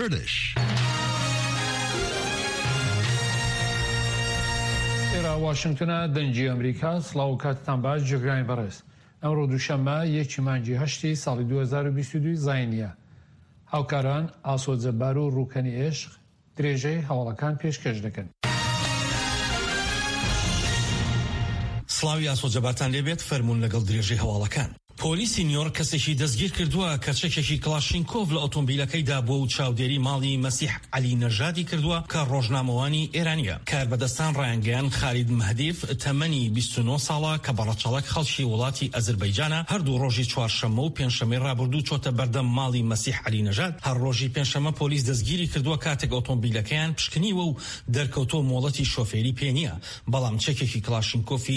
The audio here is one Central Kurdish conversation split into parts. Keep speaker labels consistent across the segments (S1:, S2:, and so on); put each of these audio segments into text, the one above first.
S1: Kurdish.
S2: إلى واشنطن دنجی ئەمریکا سڵاو کاتتان باش جێگرانی بەڕێز ئەمڕۆ دووشەممە 1 مانگی 8 ساڵی 2022 زاینیە هاوکاران ئاسۆجەبار و ڕووکەنی عێشق درێژەی هەواڵەکان پێشکەش دەکەن.
S3: سڵاوی ئاسۆجەبارتان لێبێت فەرموون لەگەڵ درێژەی هەواڵەکان. پۆلیسی نیویۆرک کەسێکی دەستگیر کردووە کە چەکێکی کلاشینکۆڤ لە ئۆتۆمبیلەکەیدا بۆ و چاودێری ماڵی مەسیح عەلی نەژادی کردووە کە ڕۆژنامەوانی ئێرانیە. کاربەدەستان ڕایانگەیان خالید مەهدیف تەمەنی 29 ساڵە کە بەڕەچەڵەک خەڵکی وڵاتی ئەزەربەیجانە هەردوو ڕۆژی چوارشەممە و پێنجشەمەی ڕابردوو چۆتە بەردەم ماڵی مەسیح عەلی نەژاد. هەر ڕۆژی پێنجشەممە پۆلیس دەستگیری کردووە کاتێک ئۆتۆمبیلەکەیان پشکنیوە و دەرکەوتۆ مۆڵەتی شۆفێری پێ نییە، بەڵام چەکێکی کلاشینکۆفی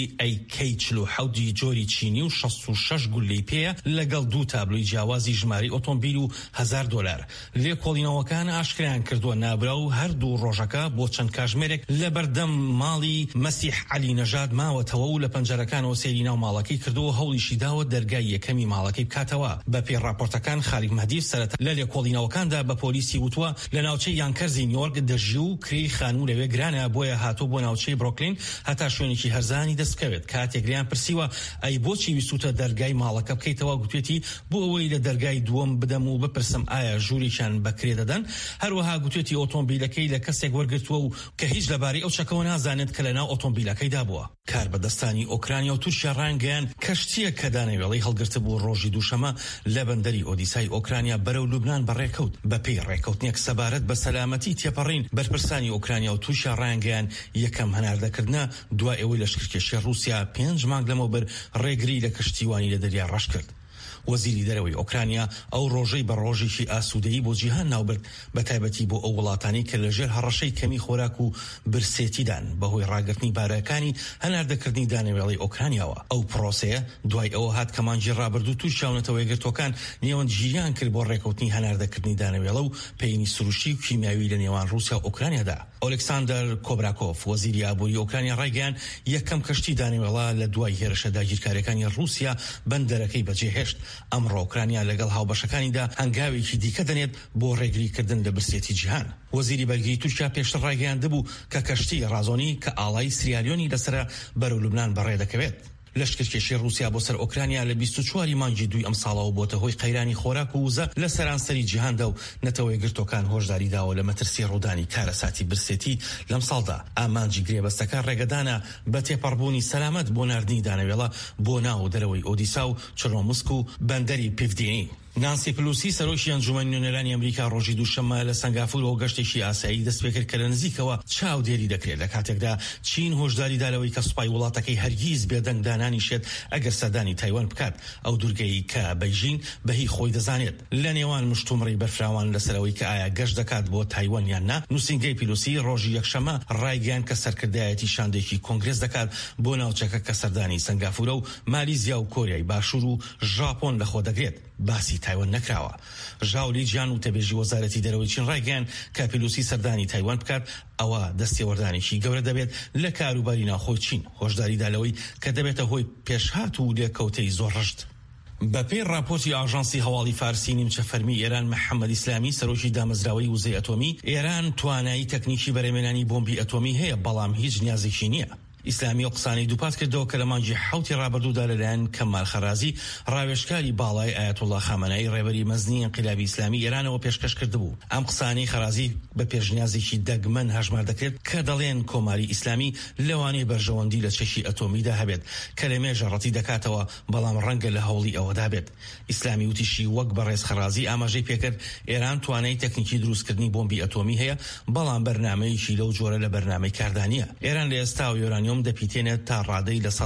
S3: AK-47 جۆری چینی و 66 گولەی پێیە لەگەڵ 2 تابلۆی جیاوازی ژماری ئۆتۆمبیل و $1000. لێکۆڵینەوەکان ئاشکرایان کردووە نابرا و هەردوو ڕۆژەکە بۆ چەند کاژمێرێک لە بەردەم ماڵی مەسیح عەلی نەژاد ماوەتەوە و لە پەنجەرەکانەوە سەیری ناو ماڵەکەی کردووە هەوڵیشی داوە دەرگای یەکەمی ماڵەکەی بکاتەوە. بە پێی راپۆرتەکان خالید مەهدیف سەرەتا لە لێکۆڵینەوەکاندا بە پۆلیسی وتووە لە ناوچەی یانکەرزی نیویۆرک دەژی و کری خانوو لەوێ گرانە بۆیە هاتوو بۆ ناوچەی بروکلین هەتا شوێنێکی هەرزانی دەست بکەوێت. کاتێک لیان پرسیوە ئەی بۆچی ویستوتە دەرگای ماڵەکە بکەیتەوە گوتوێتی بۆ ئەوەی لە دەرگای دووەم بدەم و بپرسم ئایا ژووریشان بەکرێ دەدەن. هەروەها گوتوێتی ئۆتۆمبیلەکەی لە کەسێک وەرگرتووە و کە هیچ لەبارەی ئەو چەکەوە نازانێت کە لەناو ئۆتۆمبیلەکەیدا بووە. کاربەدەستانی ئۆکرانیا و تورکیا ڕایانگەیان کەشتیە کە دانەوێڵەی هەڵگرتە بوو ڕۆژی دووشەمە لە بەندەری ئۆدیسای ئۆکرانیا بەرەو لوبنان بەڕێکەوت. بە پێی ڕێکەوتنێک سەبارەت بە سەلامەتی تێپەڕین بەرپرسانی ئۆکرانیا و تورکیا ڕایانگەیان یەکەم هەناردەکردنە دوای ئەوەی لەشکرکێشی رووسیا 5 مانگ لەمەوبەر ڕێگری لە کشتیوانی لە دەریا ڕەش کرد. وەزیری دەرەوەی ئۆکرانیا ئەو ڕۆژەی بە ڕۆژێکی ئاسوودەیی بۆ جیهان ناوبرد بە تایبەتی بۆ ئەو وڵاتانی کە لەژێر هەڕەشەی کەمی خۆراک و برسێتیدان بەهۆی ڕاگررتنی بارەکانی هەناردەکردنی دانەوێڵی ئۆکرانیاوە. ئەو پرۆسەیە دوای ئەوە هات کە مانگی ڕابردوو تووشیاونەتەوە یەکگرتوەکان نێوەندگیریان کرد بۆ ڕێکەوتنی هەناردەکردنی دانەوێڵە و پەیەنی سروشتی و کیمیاوی لە نێوان رووسیا و ئۆکرانیادا. ئۆلێکساندەر کۆبراکۆف وەزیری ئابووری ئۆکرانیا ڕایگەیان یەکەم کەشتی دانەوێڵە لە دوای هێرشە داگیرکاریەکانی رووسیا بەندەرەکەی بەجێهێشت. ئەمڕۆ ئۆکرانیا لەگەڵ هاوبەشەکانیدا هەنگاوێکی دیکە دەنێت بۆ ڕێگریکردن لە برسێتی جیهان. وەزیری بەرگری تورکیا پێشتر ڕایگەیاندبوو کە کەشتی ڕازۆنی کە ئاڵای سریالیۆنی لەسرە بەرەو لوبنان بەڕێ دەکەوێت. لەشکرکێشی رووسیا بۆ سەر ئۆکرانیا لە 24 مانگی 2 ئەم ساڵەوە بۆتە هۆی قەیرانی خۆراک و وزە لە سەرانسەری جیهاندا و نەتەوەی گرتوەکان هۆشداری داوە لە مەترسی ڕوودانی کارەساتی برسێتی لەم ساڵدا. ئامانجی گرێبەستەکان ڕێگەدانە بە تێپەڕبوونی سەلامەت بۆ ناردنی دانەوێڵە بۆ ناو دەرەوەی ئۆدیسا و چرۆمسک و بەندەری پیڤدینی. نانسی پلوسی سەرۆکی ئەنجومەنی نوێنەرانی ئەمریکا ڕۆژی دووشەممە لە سنگافورەوە گەشتێکی ئاسایی دەست پێ کرد کە لە نزیکەوە چاودێری دەکرێت لە کاتێکدا چین هۆشداری دالەوەی کە سوپای وڵاتەکەی هەرگیز بێدەنگ دانانیشێت ئەگەر سەردانی تایوان بکات. ئەو دوورگەی کە بەیژین بەهی خۆی دەزانێت لە نێوان مشتومڕی بەرفراوان لەسەرەوەی کە ئایا گەشت دەکات بۆ تایوان یان نا. نووسینگەی پیلوسی ڕۆژی یەکشەممە ڕایگەیان کە سەرکردایەتی شاندێکی کۆنگرێس دەکات بۆ ناوچەکە کە سەردانی سنگافورە و مالیزیا و کۆریای باشوور و ژاپۆن لەخۆ دەگرێت. باسی تایوان نەکراوە. ژاولی جیان و تەبێژی وەزارەتی دەرەوەی چین ڕایگەیان کە پیلوسی سەردانی تایوان بکات ئەوە دەستێوەردانێکی گەورە دەبێت لە کاروباری ناوخۆی چین. هۆشداری دالەوەی کە دەبێتە هۆی پێشهات و لێکەوتەی زۆر ڕشت. بە پێی راپۆرتی ئاژانسی هەواڵی فارسی نیمچە فەرمی ئێران محەممەد ئیسلامی سەرۆکی دامەزراوەی وزەی ئەتۆمی ئێران توانایی تەکنیکی بەرەمێنانی بۆمبی ئەتۆمی هەیە بەڵام هیچ نیازێکی نییە. ئیسلامی و قسانەی دووپات کردەوە کە لە مانگی 7 ڕابردوودا لەلایەن کەمال خەرازی ڕاوێژکاری باڵای ئایەتوڵڵا خامنەئی ڕێبەری مەزنی ئینقلابی ئیسلامی ئێرانەوە پێشکەش کردبوو. ئەم قسانەی خەرازی بە پێشنیازێکی دەگمەن هەژمار دەکرێت کە دەڵێن کۆماری ئیسلامی لەوانەیە بەرژەوەندی لە چەشی ئەتۆمیدا هەبێت کە لە مێژە ڕەتی دەکاتەوە بەڵام ڕەنگە لە هەوڵی ئەوەدا بێت. ئیسلامی وتیشی وەک بەڕێز خەرازی ئاماژەی پێکرد ئێران توانای تەکنیکی دروستکردنی بۆمبی ئەتۆمی هەیە بەڵام بەرنامەیەکی لەو جۆرە لە بەرنامەی کاردانیە. ئێران لە ئێستا و یۆرانیۆم دەپیتێنێت تا ڕادەی لە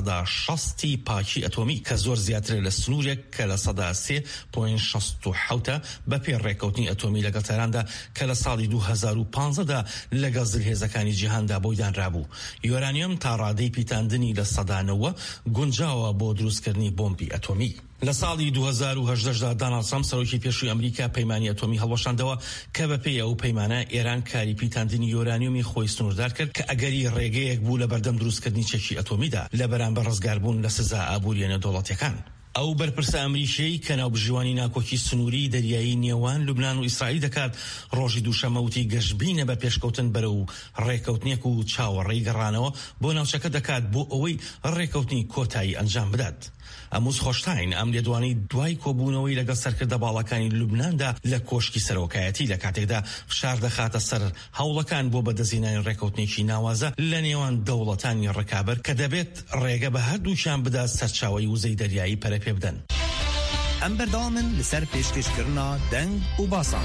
S3: 60 پاکی ئەتۆمی کە زۆر زیاتر لە سنوورێک کە لە 3.67 بە پێ ڕێکەوتنی ئەتۆمی لەگەڵ تەراندا کە لە ساڵی 2015دا لەگەڵ زلهێزەکانی جیهاندا بۆی دانرابوو. یۆرانیۆم تا ڕادەی پیتاندنی لە 90 گونجاوە بۆ دروستکردنی بۆمبی ئەتۆمی. لە ساڵی 2018دا دانالد ترامپ سەرۆکی پێشووی ئەمریکا پەیمانی ئەتۆمی هەڵوەشاندەوە کە بە پێی ئەو پەیمانە ئێران کاری پیتاندنی یۆرانیۆمی خۆی سنووردار کرد کە ئەگەری ڕێگەیەک بوو لە بەردەم دروستکردنی چەکی ئەتۆمیدا لە بەرامبەر ڕزگاربوون لە سزا ئابووریە نێودەوڵەتیەکان. ئەو بەرپرسە ئەمریکیی کە ناوبژوانی ناکۆکی سنووری دەریایی نێوان لوبنان و ئیسرائیل دەکات ڕۆژی دووشەمەوتی گەشتبینە بە پێشکەوتن بەرەو ڕێکەوتنێک و چاوەڕێی گەڕانەوە بۆ ناوچەکە دەکات بۆ ئەوەی ڕێکەوتنی کۆتایی ئەنجام بدات. ئەموز خۆشتاین ئەم لێدوانی دوای کۆبوونەوەی لەگەڵ سەرکردە باڵەکانی لوبناندا لە کۆشکی سەرۆکایەتی لە کاتێکدا فشار دەخاتە سەر هەوڵەکان بۆ بەدەستهێنانی ڕێکەوتنێکی ناوازە لە نێوان دەوڵەتانی ڕکابەر کە دەبێت ڕێگە بە هەردووشان بدات سەرچاوەی وزەی دەریایی پەرەپێ بدەن.
S1: ئەم بەردەوامن لەسەر پێشکەشکردنا دەنگ و باسان.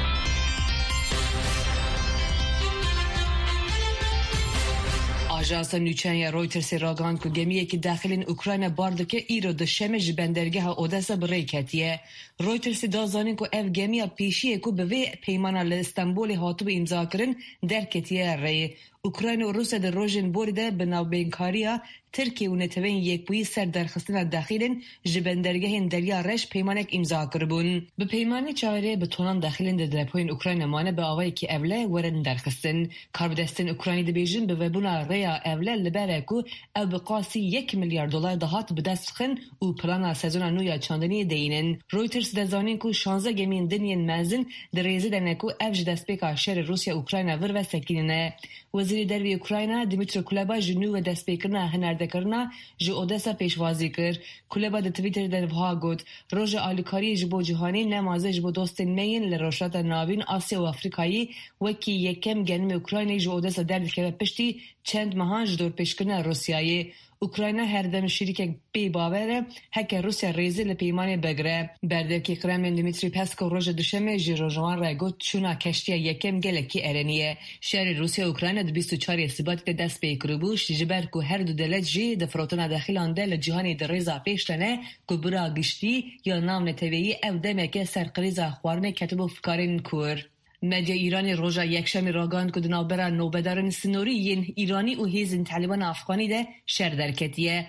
S4: آژانسا نوچەیە رویترس راگەاند کە گەمیەکی داخلین ئوکراینە باردەکە ئیرۆ دەشەمە ji بەندەرگەها ئۆدەسا بڕێکەتیە. رویترس دازانین کە ئەv گەمیە پێشیە کە بەvê پەیمانە لە ئیستانبولê hatibû ئیمزاکردن derketiye rê. Ukrayna û Rusya di rojên borî de bi navbênkariya Tirkiye û netewên yekbûyî ser derxistina daxilên ji bendergehên Derya Reş peymanek îmza kiribûn. Bi peymanê çaverê bi tonan daxilên di depoyên Ukrayna mane bi awayekî evle werin derxistin. Karbidestên Ukraynî dibêjin bi vebûna rêya evle li ber e ku ew bi qasî $1 milyar dihat bi dest xin û plana sezona nû ya çandiniyê deyînin. Reuters dezanîn ku 16 gemiyên dinyên mezin di rêzê de ne ku ev ji destpêka şerê Rusya-Ukrayna vir ve sekînine. Wezîrê Dervê Ukrayna Dmytro Kuleba ji nû ve destpêkirina hinerdekirina ji Odessa pêşwazî kir. Kuleba di Twitterê de wiha got, roja alîkariyê ji bo cîhanê nemaze ji bo dostên me yên li rojhilata navîn Asya û Afrikayê wekî yekem genimê Ukraynayê ji Odessa derdikeve piştî çend mehan ji dorpêşkirina Rusyayê. Ukrayna her dem şîrîkek pê bawer e heke Rusya rêzê li peymanê bigire. Berdevkî Kremlin Dmitry Peskov roja duşemê ji rojwan re got çûna keştiya yekem gelekî ereniye. Şerê Rusya Ukrayna di 24 Sibatê de dest pê kiribû ji ber ku her du delet jî di firotina daxilan de li cîhanê di rêza pêş tene ku bira giştî ya nav neteweyî ew demeke ser qrêza xwarinê ketibû fikarên kur. Medya İranê roja yekşemê ragand ku di navbera navbedarên sinûrî yên İranî û hêzên Talîbana Afxanî de şer derketiye.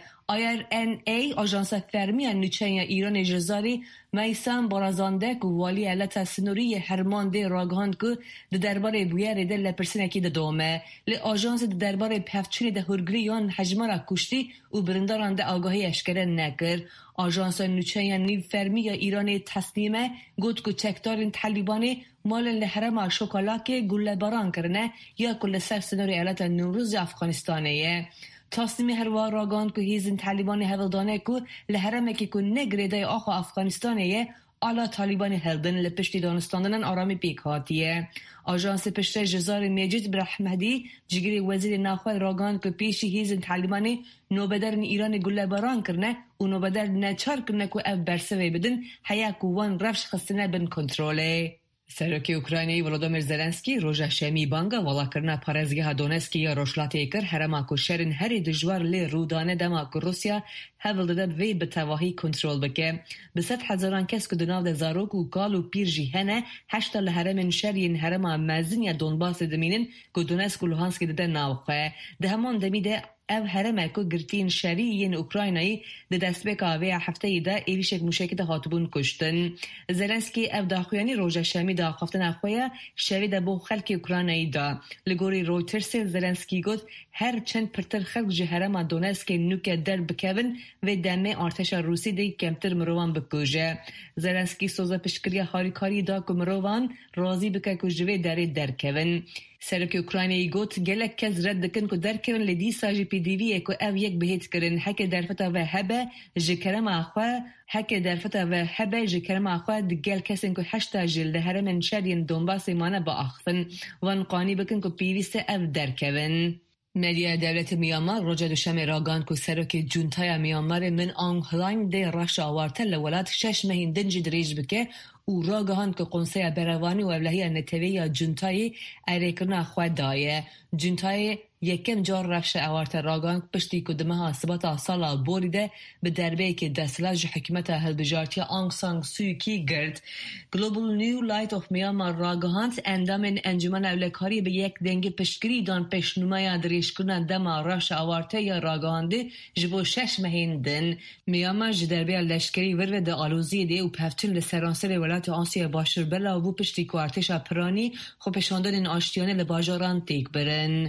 S4: IRNA ajansa fermiya nûçeya İranê ji zarî Meysan Barazandeh ku walî eleta sinûriyê Hermandê ragand ku di derbarê bûyerê de lepirsinekî didome. Li ajansê di derbarê pevçûnê de hûrgirî yan hejmara kuştî û birindaran de agahî eşkere nekir. Ajansa nûçeya nîvfermiya İranê Tesnîme got ku çekdarên Talîbanê malên li herema Şokalakê gullebaran kirine ya ku li ser sinûrê eleta Newrozê Afxanistanê ye. Tasnîmê herwa ragand ku hêzên Talîbanê hevildane ku li heremekî ku ne girêdayê axa Afxanistanê ye ala Talîbanê hildin li piştî danistandinan aramî pêk hatiye. Ajansê piştê ji zarê Mecid Birahmedî cigirê wezîrê naxwe ragand ku pêşî hêzên Talîbanê nobedarên İranê gullebaran kirine û nobedar neçar kirine ku ev bersivê bidin heya ku wan rewş xistine bin kontrolê. Serokê Ukraynayê Volodymyr Zelenskî roja şemî banga walakirina parêzgeha Donetskê ya rojhilatê kir herema ku şerên herî dijwar lê rûdane dema ku Rusya hevil dide vê bi tevahî kontrol bike. Bi 100,000 kes ku di nav de zarok û kal û pîr jî hene heşta li heremên şeriyên herema mezin ya Donbasê dimînin ku Donetsk û Luhanskê dide navxwe. Di heman demî de ev hereme ku girtiyên şerî yên Ukraynayê di destpêka vê hefteyê de êrişek mûşekî de hatibûn kuştin. Zelenskî ev daxuyanî roja şemî da xaftina xwe ya şevê de bo xelkê Ukraynayê da. Li gorî Reutersê Zelenskî got her çend pirtir xelk ji herema Donetskê nûke derbikevin vê demê artêşa Rûsî de kemtir mirovan bikuje. Zelenskî soza piştgiriya harîkariyê da ku mirovan razî bike ku ji vê derê derkevin. Serokê Ukraynayê got gelek kes red dikin ku derkevin li dîsa jî pêdiviyê ku ev yek bihêt kirin heke derfeta ve hebe ji kerema xwe heke derfeta ve hebe ji kerema xwe di gel kesên ku heşta ji li heremên şeriyên Donbasê mane biaxivin wan qanî bikin ku pêwîst e ev derkevin. Medya devleti Myanmar roja duşemê ragand ku serokê cuntaya Myanmarê Min Aung Hlaing dê reşa awarte li welat 6 mehên din jî dirêj bike û ragihand ku Konseya Berevanî û Evlehiya Netewê ya Cuntayê erêkirina xwe daye. Cuntayê yekem car reşa awarte ragand piştî ku di meha sibata sala borî de bi derbeyekê desthilat ji hikûmeta hilbijartiya Aung San Suu Kyi girt. Global New Light of Myanmar ragihand endamên Encûmena Evlekariyê bi yek dengê piştgirî dan pêşnûmeya dirêjkirina dema reşa awarte ya ragihandî ji bo 6 mehên din. Myanmar ji derbeya leşkerî vir ve di aloziyê de û pevçûn li seranserê welatê Asya Başûr belav bû piştî ku artêşa Piranî xwe pêşandanên aştiyanê li bajaran têk birin.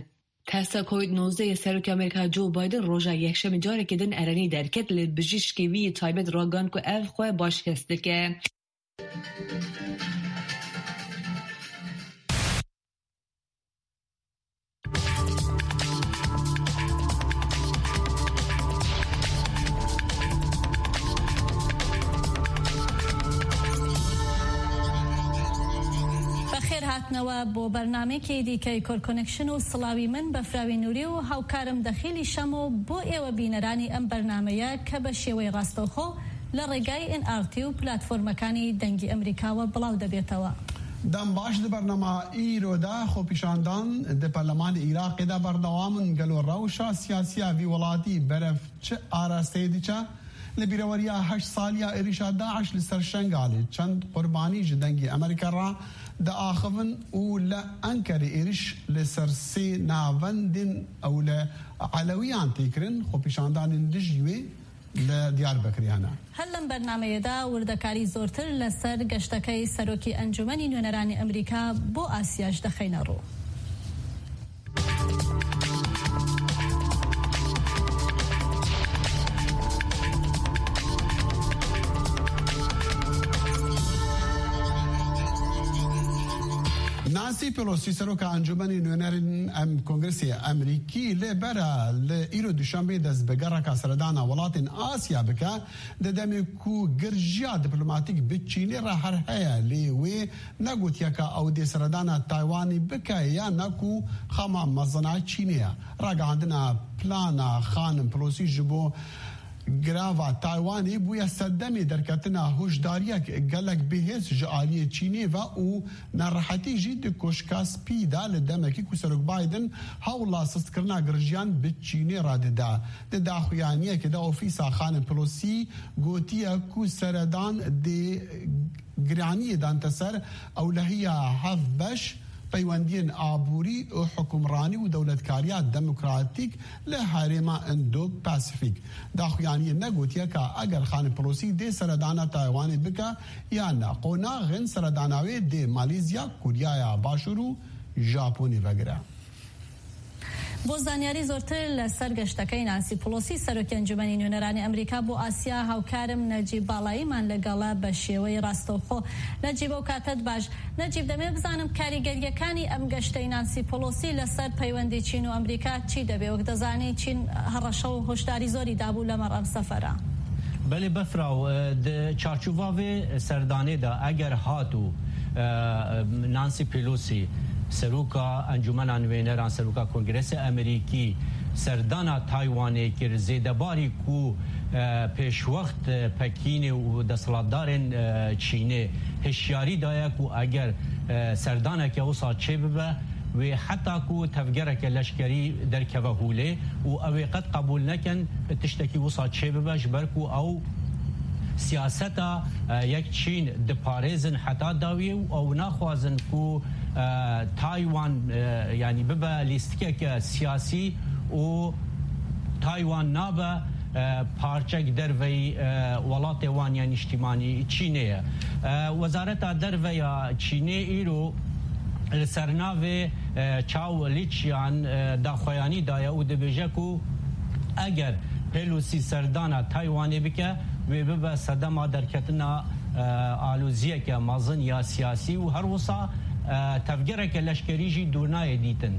S4: تاسا کووید 19 سروک امریکا جو بایدن روژا یکشم جاره که دن ارانی درکت لبجیشکی وی تایبت راگان که اف خواه باش هسته که
S5: نوا بو برنامه کې دی کې کور کنکشن او سلاوی من بفراوی نوری او هاوکارم داخلي شمو بو ایو بینرانی ام برنامه که به شوی راستوخو لرګای ان ارتیو پلتفرم کانی دنګي امریکا و بلاو د بیتوا
S6: دم باش د برنامه ایرو دا خو پیشاندان د پارلمان عراق دا بردوام گلو روشا سیاسیا وی ولاتی برف چ آراسته دی چا لبیروریا 8 سالیا ارشاد داعش لسرشنگالی چند قربانی جدنگی امریکا را دا آخفن او لأنكر إيرش لسرسي ناوندن أو لعلويان تيكرن خو بيشاندان اندجيوي لديار بكريانا
S5: هلم برنامه دا وردكاري زورتر لسر گشتكي سروكي انجمني نونراني أمريكا بو آسياش دخينا رو
S6: نانسي بيلوسي سروكا انجمني نونرين ام كونغرسي امريكي لبرا لإيرو دوشنبه دز بگركا سردانا ولاتن آسيا بكا ددمي كو گرجيا دبلوماتيك بتشيني را هرهيا ليوي نگوت يكا او دي سردانا تايواني بكا يا نكو خما مزنا تشينيا راقا عندنا بلانا خانم بيلوسي جبو گراوا تایوانی بویا صدمی درکتنا هوشداریک گلک بهز جالی چینی و او نراحتی جید کوشکاس پیدا لدمکی کو سرک بایدن هاولا سستکرنا گرجیان به چینی را ددا د داخویانیه که دا اوفیسا خانم پلوسی گوتیا کو سردان د گرانی دانتسر اولهیا هف بش پیوندین آبوری و حکمرانی و دولتکاریات دموکراتیک لحرما اندو پاسفیک داخویانی نگوتیا که اگر خانم پلوسی دی سردانا تایوانی بکا یا نا قونا غن سرداناوی دی مالیزیا کوریا باشورو ژاپنی وگره
S5: بۆ زانیاری زۆرتر لەسەر گەشتەکەی نانسی پلۆسی سەرۆکی ئەنجومەنی نوێنەرانی ئەمریکا بۆ ئاسیا هاوکارم نەجیب باڵاییمان لەگەڵا بە شێوەی ڕاستەوخۆ نەجیب ئەو کاتت باش نەجیب دەمێ بزانم کاریگەریەکانی ئەم گەشتەی نانسی پلۆسی لەسەر پەیوەندی چین و ئەمریکا چی دەبێ وەک دەزانی چین هەڕەشە و هۆشداری زۆری دابوو لەمەڕ ئەم سەفەرە
S7: بله بفراو د چارچوباوی سردانه دا اگر هاتو نانسی پلوسی سروکا انجمن نوینران سروکا کنگرس امریکی سردانا تایوانی که زیدباری کو پیش وقت پکین و دستلاتدارن چینه هشیاری دایا کو اگر سردانا که اوسا چه ببه و حتی کو تفگره که لشکری در که هوله و اوی قد قبول نکن تشتکی اوسا چه ببه جبر کو او سیاستا یک چین دپارزن حتی داوی او نخوازن کو تایوان یعنی ببه لیستکه که سیاسی و تایوان نابه پارچک دروی ولات وان یعنی اجتماعی چینه وزارت دروی چینه ایرو سرناوی چاو لیچیان داخویانی دایا و دبیجه کو اگر پلوسی سردانا تایوانی بکه و ببه صدما درکتنا آلوزیه که مازن یا سیاسی و هر وصا تفگره که لشکری جی دورنای دیتن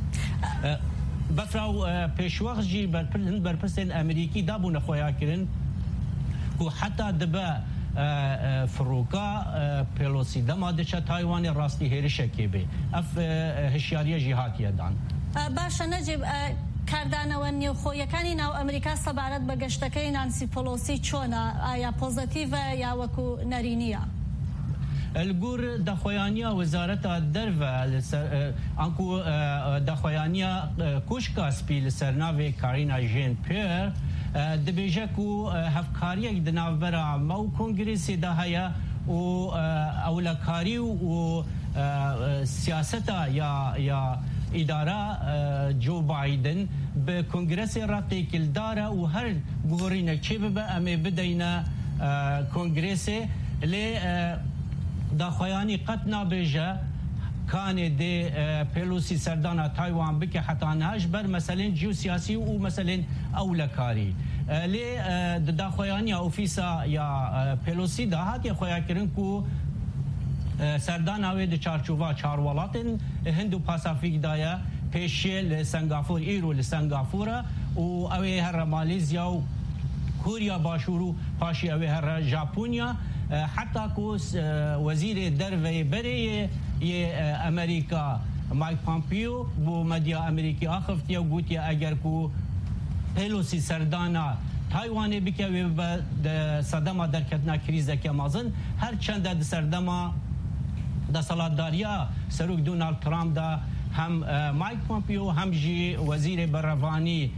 S7: بفراو پیشوخ جی برپرسن امریکی دابو نخویا کرن که حتی دبه فروکا پلوسی دما دچه تایوان راستی هیرشه که به اف هشیاری جهاتیه دان
S5: باشا نجیب کاردانەوە نێوخۆیەکانی ناو ئەمریکا سەبارەت بە گەشتەکەی نانسی پۆلۆسی چۆنە ئایا پۆزەتیڤە یا وەکو نەرینیە
S7: الگور دخویانیا وزارت دروه انکو دخویانیا کوشکا سپیل سرناوی کارینا جین پیر دبیجه کو هفکاری دناو برا مو کنگریسی ده هیا و اولکاری و سیاستا یا اداره جو بایدن به کنگرس رقی کلداره و هر گورینه چی به امی بدینا کنگرس لی داخویانی قد نابیجه كان دي بيلوسي سردانا تايوان بك حتى نهاش بر مثلا جيوسياسي ومثلا أولكاري لي دا خويانيا أوفيسا يا بيلوسي دا هاتي خويا كرنكو سردانا ويد چارچوبا چارولاتن هندو پاسافیک دایا پیشی لسنغافور ایرو لسنغافورا و اوی هر ماليزيا و كوريا باشورو پاشی اوی هر ژاپونیا حتی کو وزیر دروی بری امریکا مایک پامپیو و مدیا امریکی آخفتی و گوتی اگر کو پیلوسی سردانا تایوانی بکوی به صدما در کتنا کریزه که مازن هر چند در صدما دا سالاداریا سروک دونالد ترامپ دا هم مایک پامپیو هم جی وزیر بروانی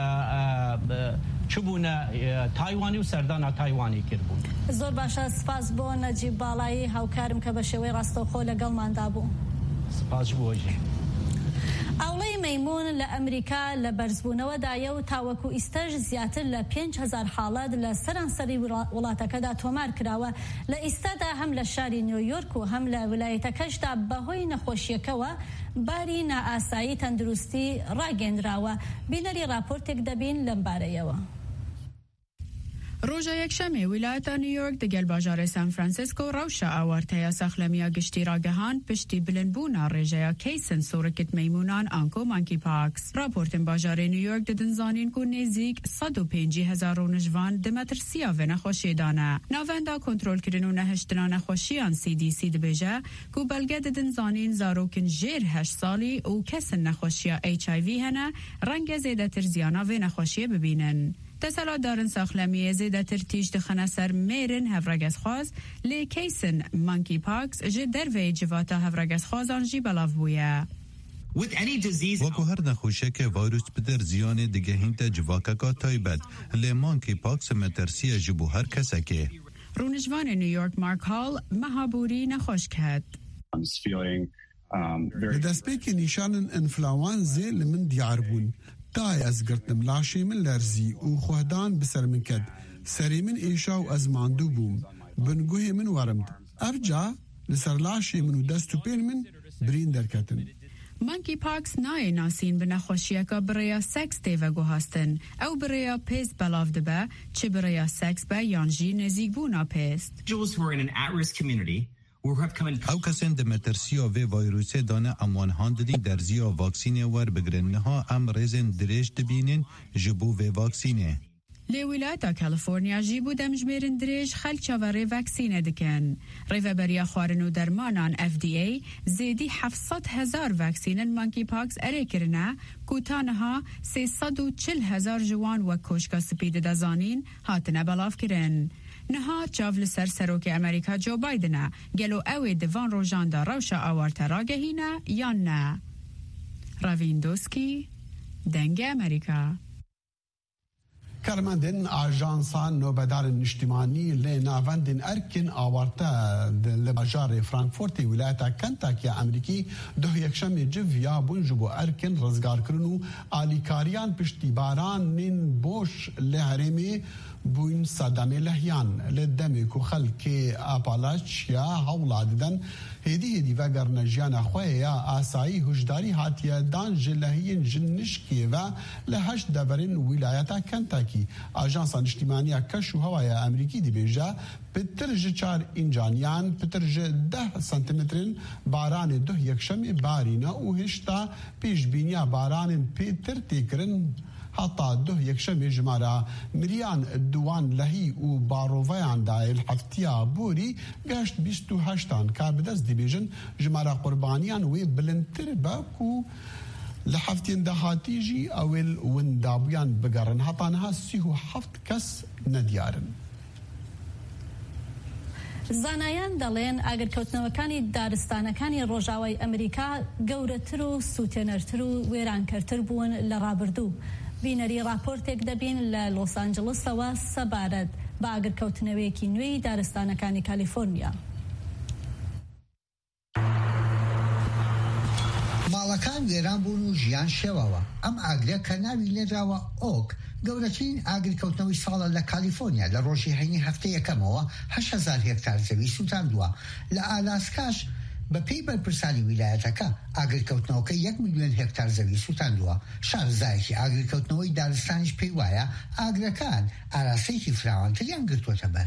S7: چبونه تایوانی و سردانا تایوانی کربون
S5: زور باشه سپاس بو نجیب بالایی هاوکارم که بشوی راستوخو لگلمان دابو
S7: سپاس بوجی
S5: ئەوڵەی مەیمون لە ئەمریکا لە بەرزبوونەوەدایە و تاوەکو ئیستەژ زیاتر لە 5,000 حاڵەت لە سەرانسەری وڵاتەکەدا تۆمار کراوە لە ئیستادا هەم لە شاری نیویۆرک و هەم لە ویلایەتەکەشدا بەهۆی نەخۆشیەکەوە باری نائاسایی تەندروستی ڕاگەندراوە. بینەری راپۆرتێک دەبین لەم بارەیەوە.
S8: روژا یکشەمێ ویلایەتە نیویۆرک دەگەل باژارێ سان فرانسیسکۆ ڕەوشە ئاوارتەیە سەخلەمیە گشتی ڕاگەهان پشتی بلندبوونا ڕێژەیە کەیسن سۆرەکت مەیمونان ئانکۆ مانکی پاکس. راپۆرتن باژارێ نیویۆرک دەدن زانین کو نێزیک 150,000 ڕۆژڤان دمەترسیە vê nexweşîdane. Navenda kontrolkirin û nehiştina nexweşiyan CDC dibêje ku belge didin zanîn zarokên jêr 8 salî û kesin nexweşiya HIV hene renge zêdetir ziyana vê nexweşiyê bibînin. تسلا دارن ساخلمیه زیده ترتیج دخنه سر میرن هفرگز خواز لی کیسن مانکی پاکس جه دروی جواتا هفرگز خوازان جی بلاف بویه.
S9: وکو هر نخوشه که ویروس بدر زیان دیگه هینت جواکا که تایبد لی مانکی پاکس مترسیه جبو هر کسه که
S8: رونجوان نیویورک مارک هال مهابوری نخوش کرد.
S6: دەستپێکی نیشانن ئەنفلاوانزێ لە من دیاربوون دای ئەس گرتم لاشێ من لەرزی و خوهدان بسەر من کرد سەری من ئێشا و ئەز ماندوو بووم بنگوهێ من وەرمد ئەف جا لەسەر لاشێ من و دەست و پێر من برین دەرکەتن.
S8: مانکی پاکس نایە ناسین بە نەخۆشیەکە بڕێە سەکس تێڤەگۆ هەستن ئەو بڕێە پێست بەلاو دەبە چ بڕێە سەکس بە یانژی نزیک بوونا پێست.
S9: او کسین دمترسیا و ویروسه دانه اموان هانددی درزیا واکسینه ور بگرنه ها ام ریزن دریش دبینن جبو و واکسینه.
S8: لی ولایتا کالیفورنیا جیبو دمجمیرن دریش خلق چاوره واکسینه دکن. ریوه بریا خوارن و درمانان FDA زیدی 700,000 واکسینن مانکی پاکس اره کرنه کوتانها 340,000 جوان و کوشکا سپید دزانین هاتنه بلاف کرن. نها چاو لسر سروک امریکا جو بایدنه گلو اوی دوان روژان دا روشا آوارتا راگهینه یا نه. راویندوسکی دنگ امریکا
S6: کرمندن آژانسان نوبدارن نیشتیمانی لی ناوندن ارکن آوارتا لباجار فرانکفورت ولایتا کنتاکی امریکی دو یکشم جویا بونجبو ارکن رزگار کرنو آلیکاریان پشتیباران نین بوش لحرمی بوین صدام لحیان لدمی کو خلق آپالاچیا حولا دیدن هدی وگر نجیان خواه آسایی هجداری هاتیه دان جلهین جنشکی و لحش دورین ولایتا کنتاکی آژانس اجتماعی کش و هوای امریکی دی بیجا پترج 4 انجانیان پترج 10 سانتیمترین باران دو یکشم بارینا و هشتا پیش بینیا باران پیتر تکرن حتی دو یکشم جمارا مریان دوان لهی و باروویان دایل هفتیا بوری گشت 28 کار بدست دیبیجن جمارا قربانیان و بلندتر باکو لحفتین دهاتیجی اول وندابیان بگرن حتی نها 37 کس ندیارن.
S5: زانایان دەڵێن ئاگرکەوتنەوەکانی دارستانەکانی ڕۆژاوای ئەمریکا گەورەتر و سوتێنەرتر و وێرانکەرتر بوون لە ڕابردوو. بینەری راپۆرتێک دەبین لە لۆس ئانجلسەوە سەبارەت بە ئاگرکەوتنەوەیەکی نوێی دارستانەکانی کالیفۆرنیا.
S10: ماڵەکان وێران بوون و ژیان شێوەوە. ئەم ئاگرە کە ناوی لێراوە ئۆک گەورەترین ئاگرکەوتنەوەی ساڵە لە کالیفۆرنیا لە ڕۆژی هەینی هەفتەی یەکەمەوە 8,000 هێکتار زەوی سوتاندووە. لە ئالاسکاش بە پێی بەرپرسانی ویلایەتەکە ئاگرکەوتنەوەکە 1 ملیۆن هێکتار زەوی سوتاندووە. شارزایەکی ئاگرکەوتنەوەی دارستانیش پێی وایە ئاگرەکان ئاراسەیەکی فراوانتریان گرتووەتە بەر.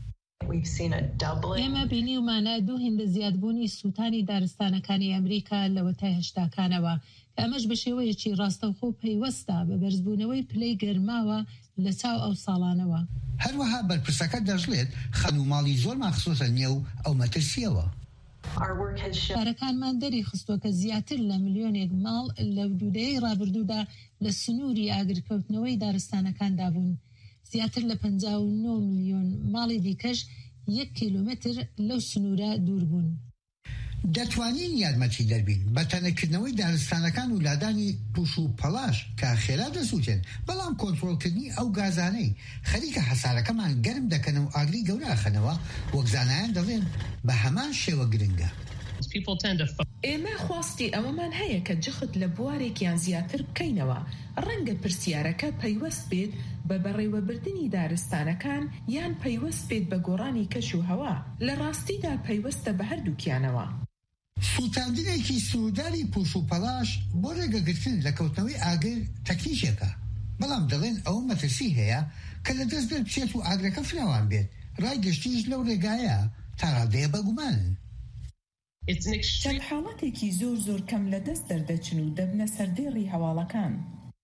S11: ئێمە بینیومانە 2 هێندە زیادبوونی سوتانی دارستانەکانی ئەمریکا لە وەتای هەشتاکانەوە کە ئەمەش بە شێوەیەکی ڕاستەوخۆ پەیوەستە بە بەرزبوونەوەی پلەی گەرماوە لە چاو ئەو ساڵانەوە.
S10: هەروەها بەرپرسەکە دەژڵێت خەنوماڵی زۆرمان خستۆتە نێو ئەو مەترسیەوە.
S11: کارەکانمان دەری خستووە کە زیاتر لە ملیۆنێک ماڵ لەو دوودەیەی ڕابردوودا لە سنووری ئاگرکەوتنەوەی دارستانەکاندا بوون. زیاتر لە 59 ملیۆن ماڵی دیکەش 1 کیلومتر لەو سنوورە دوور بوون.
S10: دەتوانین یارمەتی دەربین بە تەنەکردنەوەی دارستانەکان و لادانی پوش و پەلاش کە خێرا دەسووتێن، بەڵام کۆنتڕۆڵکردنی ئەو گازانەی خەریکە حەسارەکەمان گەرم دەکەن و ئاگری گەورە ئەخەنەوە وەک زانایان دەڵێن بە هەمان شێوە گرنگە.
S12: ئێمە خواستی ئەوەمان هەیە کە جخت لە بوارێکیان زیاتر بکەینەوە. ڕەنگە پرسیارەکە پەیوەست بێت بە بەڕێوەبردننی دارستانەکان یان پەیوەست بێت بە گۆڕانی کەش و هەوا. لە ڕاستیدا پەیوەستە بە هەردووکیانەوە.
S10: سوتاندنێکی سووداری پوش و پەلاش بۆ ڕێگەگرتن لە کەوتنەوەی ئاگر تەکنیکێکە، بەڵام دەڵێن ئەوە مەترسی هەیە کە لە دەست بێت بچێت و ئاگرەکە فراوان بێت. ڕایگەشتیش لەو ڕێگایە تا ڕادەیە بەگومانن.
S12: چەند حاڵەتێکی زۆر کەم لە دەست دەردەچن و دەبنە سەردێڕی هەواڵەکان.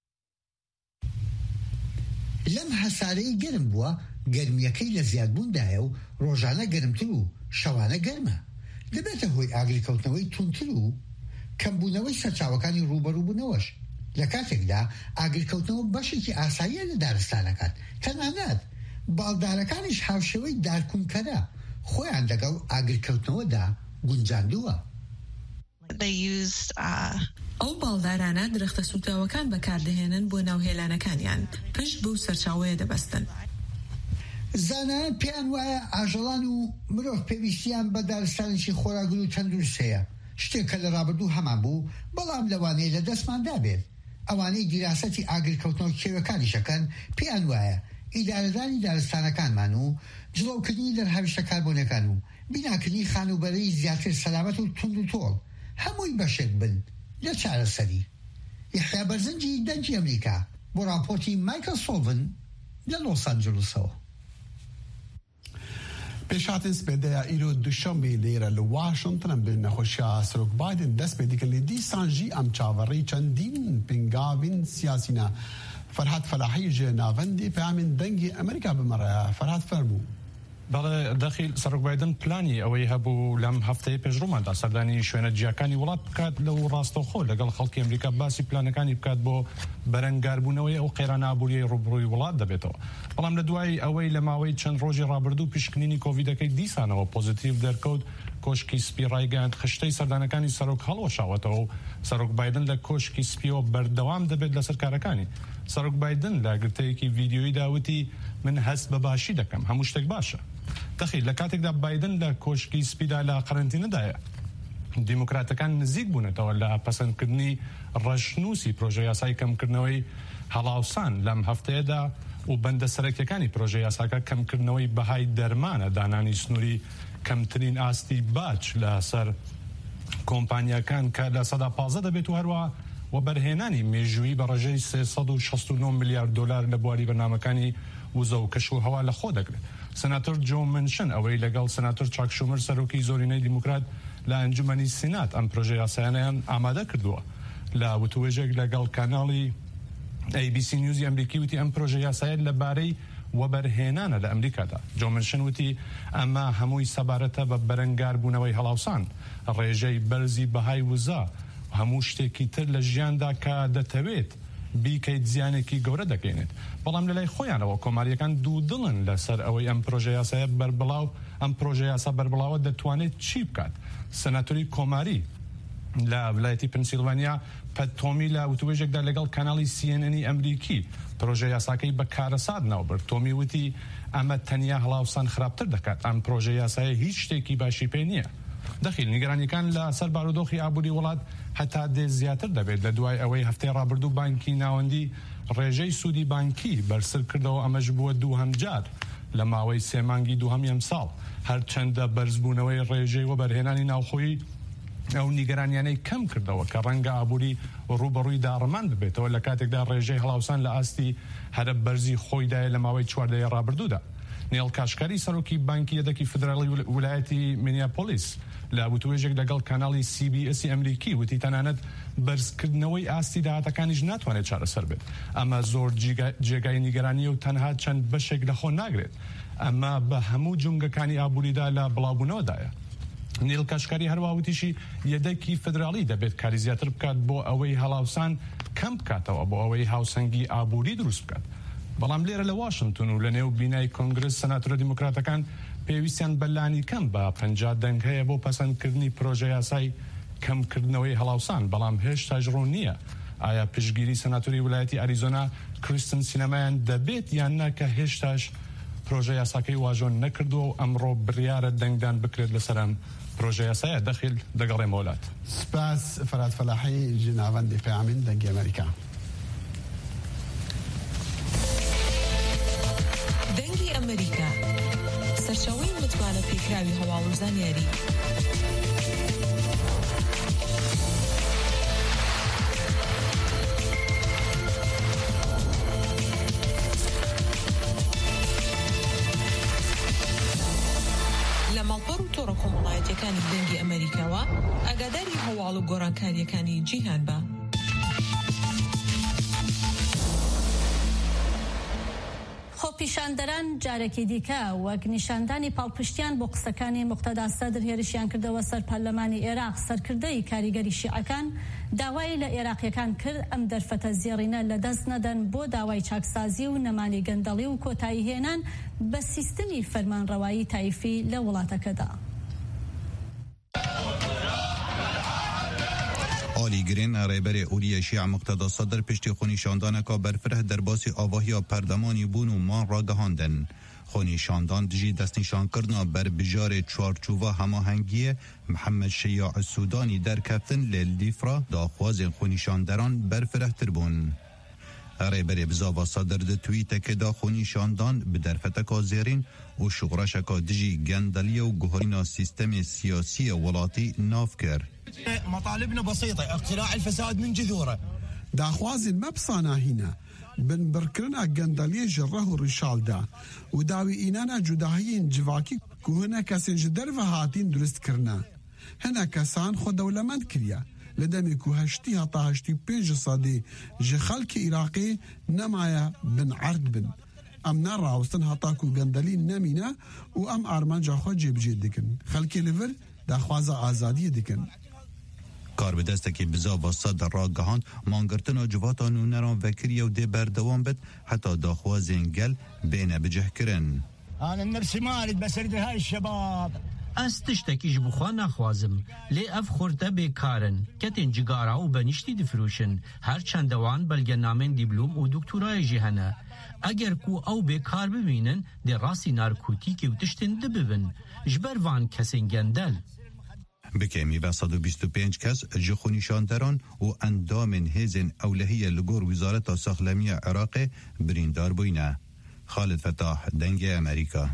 S10: لەم هەسارەی گەرم بووە گەرمیەکەی لە زیادبووندایە و ڕۆژانە گەرمتر و شەوانە گەرمە. دەبێتە هۆی ئاگریکەوتنەوەی تونتر و کەمبوونەوەی سەرچاوەکانی ڕوبەڕووبوونەوەش. لە کاتێکدا ئاگریکەوتنەوە بەشێکی ئاساییە لە دارستانەکان، تەنانەت باڵدارەکانیش هاوشێوەی دارکوونکەرە خۆیان لەگەڵ ئاگریکەوتنەوەدا گونجاندووە.
S13: ئەو باڵدارانە درەختە سوتاوەکان بەکاردەهێنن بۆ ناوهێلانەکانیان، پشت بەو سەرچاوەیە دەبەستن.
S10: زانایان پێیان وایە ئاژەڵان و مرۆڤ پێویستیان بە دارستانێکی خۆراگری و تەندروست هەیە، شتێکە لە ڕابردوو هەمان بوو، بەڵام لەوانەیە لە دەستماندا بێت. ئەوانەی دیراسەتی ئاگرکەوتنەوە کێوەکانی شەکەن پێیان وایە ئیدارەدانی دارستانەکانمان و جڵەوکردنی دەرهاویشتە کاربۆنەکان و بیناکردنی خانوبەرەی زیاتر سەلامەت و تند و تۆڵ هەمووی بەشێک بن لە چارەسەری. یحیا بەرزنجی دەنجی ئەمریکا بۆ راپۆرتی مایکل سۆڤن لە لۆس ئەنجلسەوە.
S6: پێشهاتن سپێدەیە ئیرۆ دوشەمبی لێرە لە واشنگتن بە نەخۆشیە سەرۆک بایدن دەست پێ دیکە لێ دیسانژی ئەم چاوەڕێی چەندین پنگاوین سیاسینە. فەرهاد فەلاحی ژێ ناوەندی پەیامین دەنگی ئەمریکا بمەڕەیە. فەرهاد فەرموو.
S14: بەڵێ دەخیل سەرۆک بایدن پلانی ئەوەی هەبوو لەم هەفتەیە پێشڕووماندا سەردانی شوێنە جیاکانی وڵات بکات لەو ڕاستەوخۆ لەگەڵ خەڵکی ئەمریکا باسی پلانەکانی بکات بۆ بەرەنگاربوونەوەی ئەو قێرانابووریەی ڕوبڕووی وڵات دەبێتەوە. بەڵام لە دوای ئەوەی لە ماوەی چەند ڕۆژی ڕابردوو پیشکنینی کۆڤیدەکەی دیسانەوە پۆزیتیڤ دەرکەوت، کۆشکی سپی ڕایگەاند خشتەی سەردانەکانی سەرۆک هەڵوەشاوەتەوە و سەرۆک بایدن لە کۆشکی سپیەوە بەردەوام دەبێت لەسەر کارەکانی. سەرۆک بایدن لە گرتەیەکی ڤیدیۆیی داوتی من هەست بە باشی دەکەم، هەموو شتێک باشە. دەخیل لە کاتێکدا بایدن لە کۆشکی سپیدا لە قەرنتینەدایە دیموکراتەکان نزیک بوونێتەوە لە پەسەندکردنی ڕەشنووسی پرۆژە یاسای کەمکردنەوەی هەڵاوسان لەم هەفتەیەدا و بەندە سەرەکیەکانی پرۆژە یاساکە کەمکردنەوەی بەهای دەرمانە دانانی سنووری کەمترین ئاستی باج لەسەر کۆمپانیەکان کە لە 15 دەبێت و هەروە و بەرهێنانی مێژووی بە ڕێژەی 369 میلیارد دلار لە بواری بەرنامەکانی وزە و کەش و هەوا لە خۆ دەگرێت. سناتۆر جۆ منشن ئەوەی لەگەڵ سناتۆر چاک شومەر سەرۆکی زۆرینەی دیموکرات لە ئەنجومەنی سینات ئەم پرۆژە یاسایانیان ئامادە کردووە. لە وتوێژێک لەگەڵ کاناڵی ABC نیوزی ئەمریکی وتی ئەم پرۆژە یاسایە لەبارەی وەبەرهێنانە لە ئەمریکادا. جۆ منشن وتی ئەمە هەمووی سەبارەتە بە بەرەنگاربوونەوەی هەڵاوسان، ڕێژەی بەرزی بەهای وزە و هەموو شتێکی تر لە ژیاندا کە دەتەوێت بیکەیت زیانێکی گەورە دەکەینێت. بەڵام لەلای خۆیانەوە کۆماریەکان دوو دڵن لەسەر ئەوەی ئەم پرۆژە یاسایە بەربڵاو ئەم پرۆژە یاسا بەربڵاوە دەتوانێت چی بکات. سەناتۆری کۆماری لە ویلایەتی پنسیلڤانیا پەت تۆمی لە وتوێژێکدا لەگەڵ کاناڵی CNN ئەمریکی پرۆژە یاساکەی بە کارەسات ناوبرد. تۆمی وتی ئەمە تەنیا هەڵاوسان خراپتر دەکات، ئەم پرۆژە یاسایە هیچ شتێکی باشی پێ نییە. دەخیل نیگەرانیەکان لە سەر بارودۆخی ئابووری وڵات هەتا دێ زیاتر دەبێت لە دوای ئەوەی هەفتەی ڕابردوو بانکی ناوەندی ڕێژەی سوودی بانکی بەرسر کردەوە، ئەمەش بووە دووهەم جار لە ماوەی 3 مانگی دووهەمی ئەم ساڵ. هەرچەندە بەرزبوونەوەی ڕێژەی و بەرهێنانی ناوخۆیی ئەو نیگەرانیانەی کەم کردەوە کە ڕەنگە ئابووری ڕوبەڕووی داڕەمان ببێتەوە لە کاتێکدا ڕێژەی هەڵاوسان لە ئاستی هەرە بەرزی خۆیدایە لە ماوەی 4 ڕابردوودا. نیڵ کاشکاری سەرۆکی بانکی یەدەکی فدراڵی ویلایەتی مینیاپۆلیس لە وتوێژێک لەگەڵ کاناڵی CBS ئەمریکی وتی تەنانەت بەرزکردنەوەی ئاستی داهاتەکانیش ناتوانێت چارەسەر بێت. ئەمە زۆر جێگای نیگەرانیە و تەنها چەند بەشێک لە خۆ ناگرێت. ئەمە بە هەموو جونگەکانی ئابووریدا لە بڵاوبوونەوەدایە. نیڵ کاشکاری هەروەوتیشی یەدەکی فدراڵی دەبێت کاری زیاتر بکات بۆ ئەوەی هەڵاوسان کەم بکاتەوە بۆ ئەوەی هاوسەنگی ئابووری دروست بکات. بەڵام لێرە لە واشنگتن و لە نێو بینای کۆنگرس سەناتۆرە دیموکراتەکان پێویستیان بەلانی کەم بە 50 دەنگ هەیە بۆ پەسەندکردنی پرۆژە یاسای کەمکردنەوەی هەڵاوسان، بەڵام هێشتاش ڕوون نییە ئایا پشتگیری سەناتۆری ویلایەتی ئەریزۆنا کریستن سینەمایان دەبێت یان نا کە هێشتاش پرۆژە یاساکەی واژۆن نەکردووە و ئەمڕۆ بڕیارە دەنگدان بکرێت لەسەرم پرۆژە یاسایە. دەخیل دەگەڕێمە وڵات.
S6: سپاس فەرات فەلاحی جناوەندی پەیامین دەنگی ئەمریکا.
S13: دەنگی ئەمریکا سەرچاوەی متمانە پێکراوی هەواڵ و زانیاری. لە ماڵپەڕ و تۆڕە کۆمەڵایەتیەکانی دەنگی ئەمریکاوە ئاگاداری هەواڵ و گۆڕانکاریەکانی جیهان بە.
S5: خۆپیشاندەران جارێکی دیکە وەک نیشاندانی پاڵپشتیان بۆ قسەکانی موقتەدا سەدر هێرشیان کردەوە سەر پەرلەمانی عێراق. سەرکردەی کاریگەری شیعەکان داوای لە عێراقیەکان کرد ئەم دەرفەتە زێڕینە لە دەست نەدەن بۆ داوای چاکسازی و نەمانی گەندەڵی و کۆتایی هێنان بە سیستمی فەرمانڕەوایی تایفی لە وڵاتەکەدا.
S9: آلی گرین ڕێبەرێ ئوریە شیع مقتەدا سەدر پشتی خۆنیشاندانەکە بەرفرە دەرباسی ئاواهیا پەردەمانی بوون و مان ڕاگەهاندن. خۆنیشاندان دژی دەستنیشانکردنا بەربژارێ چوارچووە هەماهەنگیە محەممەد شیاع سوودانی دەرکەفتن لە لیفرا داخوازێن خۆنیشاندەران بەرفرەتر بوون. ڕێبەرێ بزاوا سەدر د تویتەکەدا خۆنیشاندان bi derfeteka zêrîn û şuğreşeka dijî gendeliya û guherîna sîstemê siyasî welatî nav kir.
S15: مطالبنا بسيطة اقتلاع الفساد من جذوره.
S6: داخوازên me bisanahîne binbirkirina gendaliyê ji rex û rîşalda û dawî înana cudahiyên civakî ku hine kesên ji derve hatîn durist kirine. Hinek kesan xwe dewlemend kiriye. Li demê ku 85 sadê ji xelkê Iraqê nemaye bin erd bin. Em nerawestin heta ku gendelî nemîne û em armanca xwe cêbicê dikin. Xelkê li vir daxwaza azadiyê dikin.
S9: کار به دسته بزاوا صدر را گهاند مانگرتنا جواتان و نران وکریه و دی بردوان بد حتی داخوازین گل بینه بجه کرن.
S15: أنا نفسي مالد بس أريد هاي الشباب.
S7: از تشتکیش بخوا نخوازم لی اف خورده بیکارن کتین جگارا و بنیشتی دفروشن هر چندوان بلگنامن دیبلوم و دکتورای جهنه اگر کو او بیکار ببینن دی راسی نارکوتیکی و تشتین دببن جبر وان کسین گندل.
S9: بکمی و 125 کس جخو نشاندران و اندام هیزن اولهی لگور وزارت ساخلمی عراق بریندار بوینه. خالد فتاح دنگ امریکا.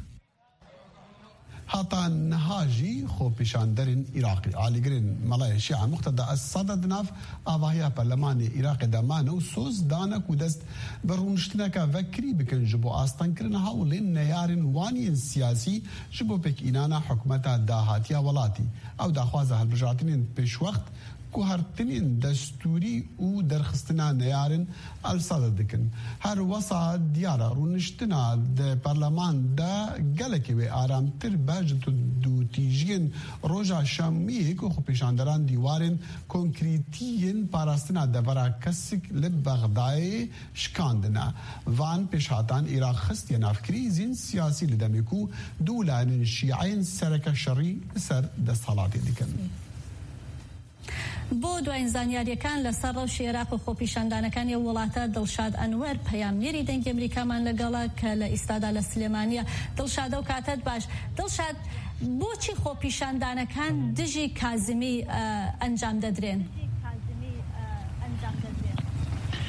S6: حتی نهاجی خوب پیشاندرین عراقی عالیگرین ملای شیعه مقتدا از صدد ناف آواهی پرلمان عراق دمان و سوز دانه کودست برونشتنه که وکری بکن جبو آستان کرن هاولین نیارن وانین سیاسی جبو پک اینانا حکمت داهاتی ولاتی او داخوازه هلبجاتین پیش وقت کوهرتنین دستوری و درخستنا نیارن الصادر دکن هر وسا دیارا رونشتنا د پارلمان دا گلکی و آرامتر باجت دو تیجین روژا شامی که خو پیشاندران دیوارن کنکریتین پاراستنا دورا کسک لبغدای شکاندنا وان پیشاتان عراق خستی نافکری زین سیاسی لدمیکو دولان شیعین سرک شری سر دستحالاتی دکن.
S5: بۆ دوایین زانیاریەکان لەسەر ڕەوشی عێراق و خۆپیشاندانەکانی وڵاتە دڵشاد ئەنوەر پەیامنێری دەنگی ئەمریکامان لەگەڵە کە لە ئیستادا لە سلێمانیە. دڵشادە و کاتت باش. دڵشاد بۆچی خۆپیشاندانەکان دژی کازمی ئەنجام دەدرێن؟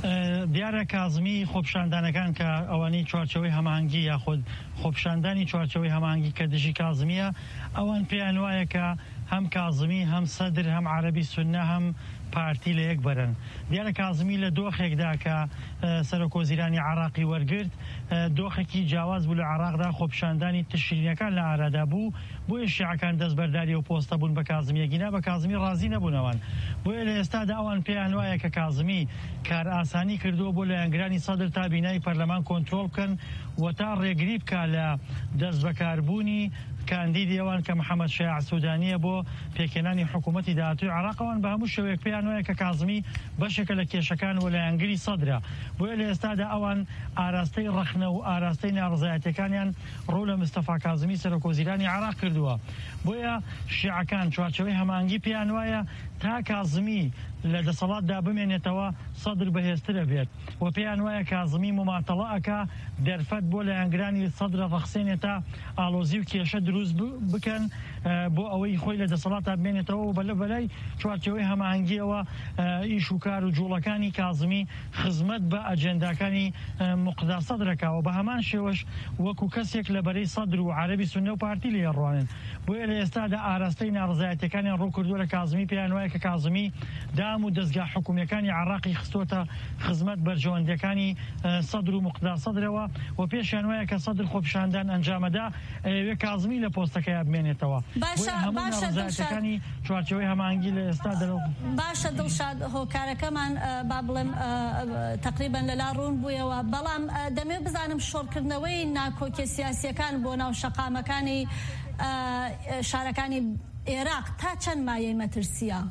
S16: دیارە کازمی خۆپشاندانەکان کە ئەوانەی چوارچەوەی هەماهەنگی یاخود خۆپشاندانی چوارچەوەی هەماهەنگی کە دژی کازمیە ئەوان پێیان وایە کە هەم کازمی هەم سەدر هەم عەرەبی سوننە هەم پارتی لە یەک بەرن. دیارە کازمی لە دۆخێکدا کە سەرۆکۆزیرانی عێراقی وەرگرت دۆخێکی جیاواز بوو لە عێراقدا خۆپشاندانی تشرینەکان لە ئارادا بوو بۆیە شیعەکان دەستبەرداری و پۆستە بوون بە کازمی یەکینا بە کازمی ڕازی نەبوونەوەن بۆیە لە ئێستادا ئەوان پێیان وایە کە کازمی کار ئاسانی کردووە بۆ لایەنگرانی سەدر تا بینایی پەرلەمان کۆنترۆڵ بکەن و تا ڕێگری بکە لە دەست بەکاربوونی کاندیدی ئەوان کە محەممەد شایع سوودانیە بۆ پێکێنانی حکوومەتی داهاتووی عێراقەوان بە هەموو شێوەیەک پێیان وایە کە کازمی بەشێکە لە کێشەکان و لایەنگری سەدرە بۆیە لە ئێستادا ئەوان ئاراستەی ڕەخنە و ئاراستەی ناڕزایەتەکانیان ڕوو لە مستەفا کازمی سەرۆکۆزیرانی عێراق کردووە بۆیە شیعەکان چوارچەوەی هەماهەنگی پێیان وایە تا کازمی لە دەسەڵاتدا بمێنێتەوە سەدر بەهێزترە بێت و پێیان وایە کازمی مماتەڵە ئەکا دەرفەت بۆ لایەنگرانی سەدرە ڕەخسێنێت تا ئاڵۆزی و کێشە دروست بکەن بۆ ئەوەی خۆی لە دەسەڵاتدا بمێنێتەوە و بەلە بەلای چوارچەوەی هەماهەنگیەوە ئیش و کار و جوڵەکانی کازمی خزمەت بە ئەجێنداکانی موقدا سەدرەکەوە بە هەمان شێوەش وەکو کەسێک لە بەرەی سەدر و عەرەبی سوننە و پارتی لێ ڕوانن بۆیە لە ئێستادا ئاراستەی ناڕزایەتەکانیان ڕوو کردووە لە کازمی پێیان وایە کە کازمی دام و دەستگا حکوومیەکانی عێراقی خستۆتە خزمەت بەرژەوەندەکانی سەدر و موقدا سەدرەوە و پێشیان وایە کە سەدر خۆپیشاندان ئەنجامەدا ئەوێ کازمی لە پۆستەکەی بمێنێتەوە هەمووەکانی چوارچەوەی هەماهەنگی لە ئێستا دەرەوە
S5: باشە دڵشاد هۆکارەکەمان با بڵێم تقریبەن لەلا ڕوون بوویەوە بەڵام دەمێ بزانم شۆڕکردنەوەی ناکۆکیە سیاسیەکان بۆ ناو شەقامەکانی شارەکانی عێراق تا چەند مایەی مەترسیە؟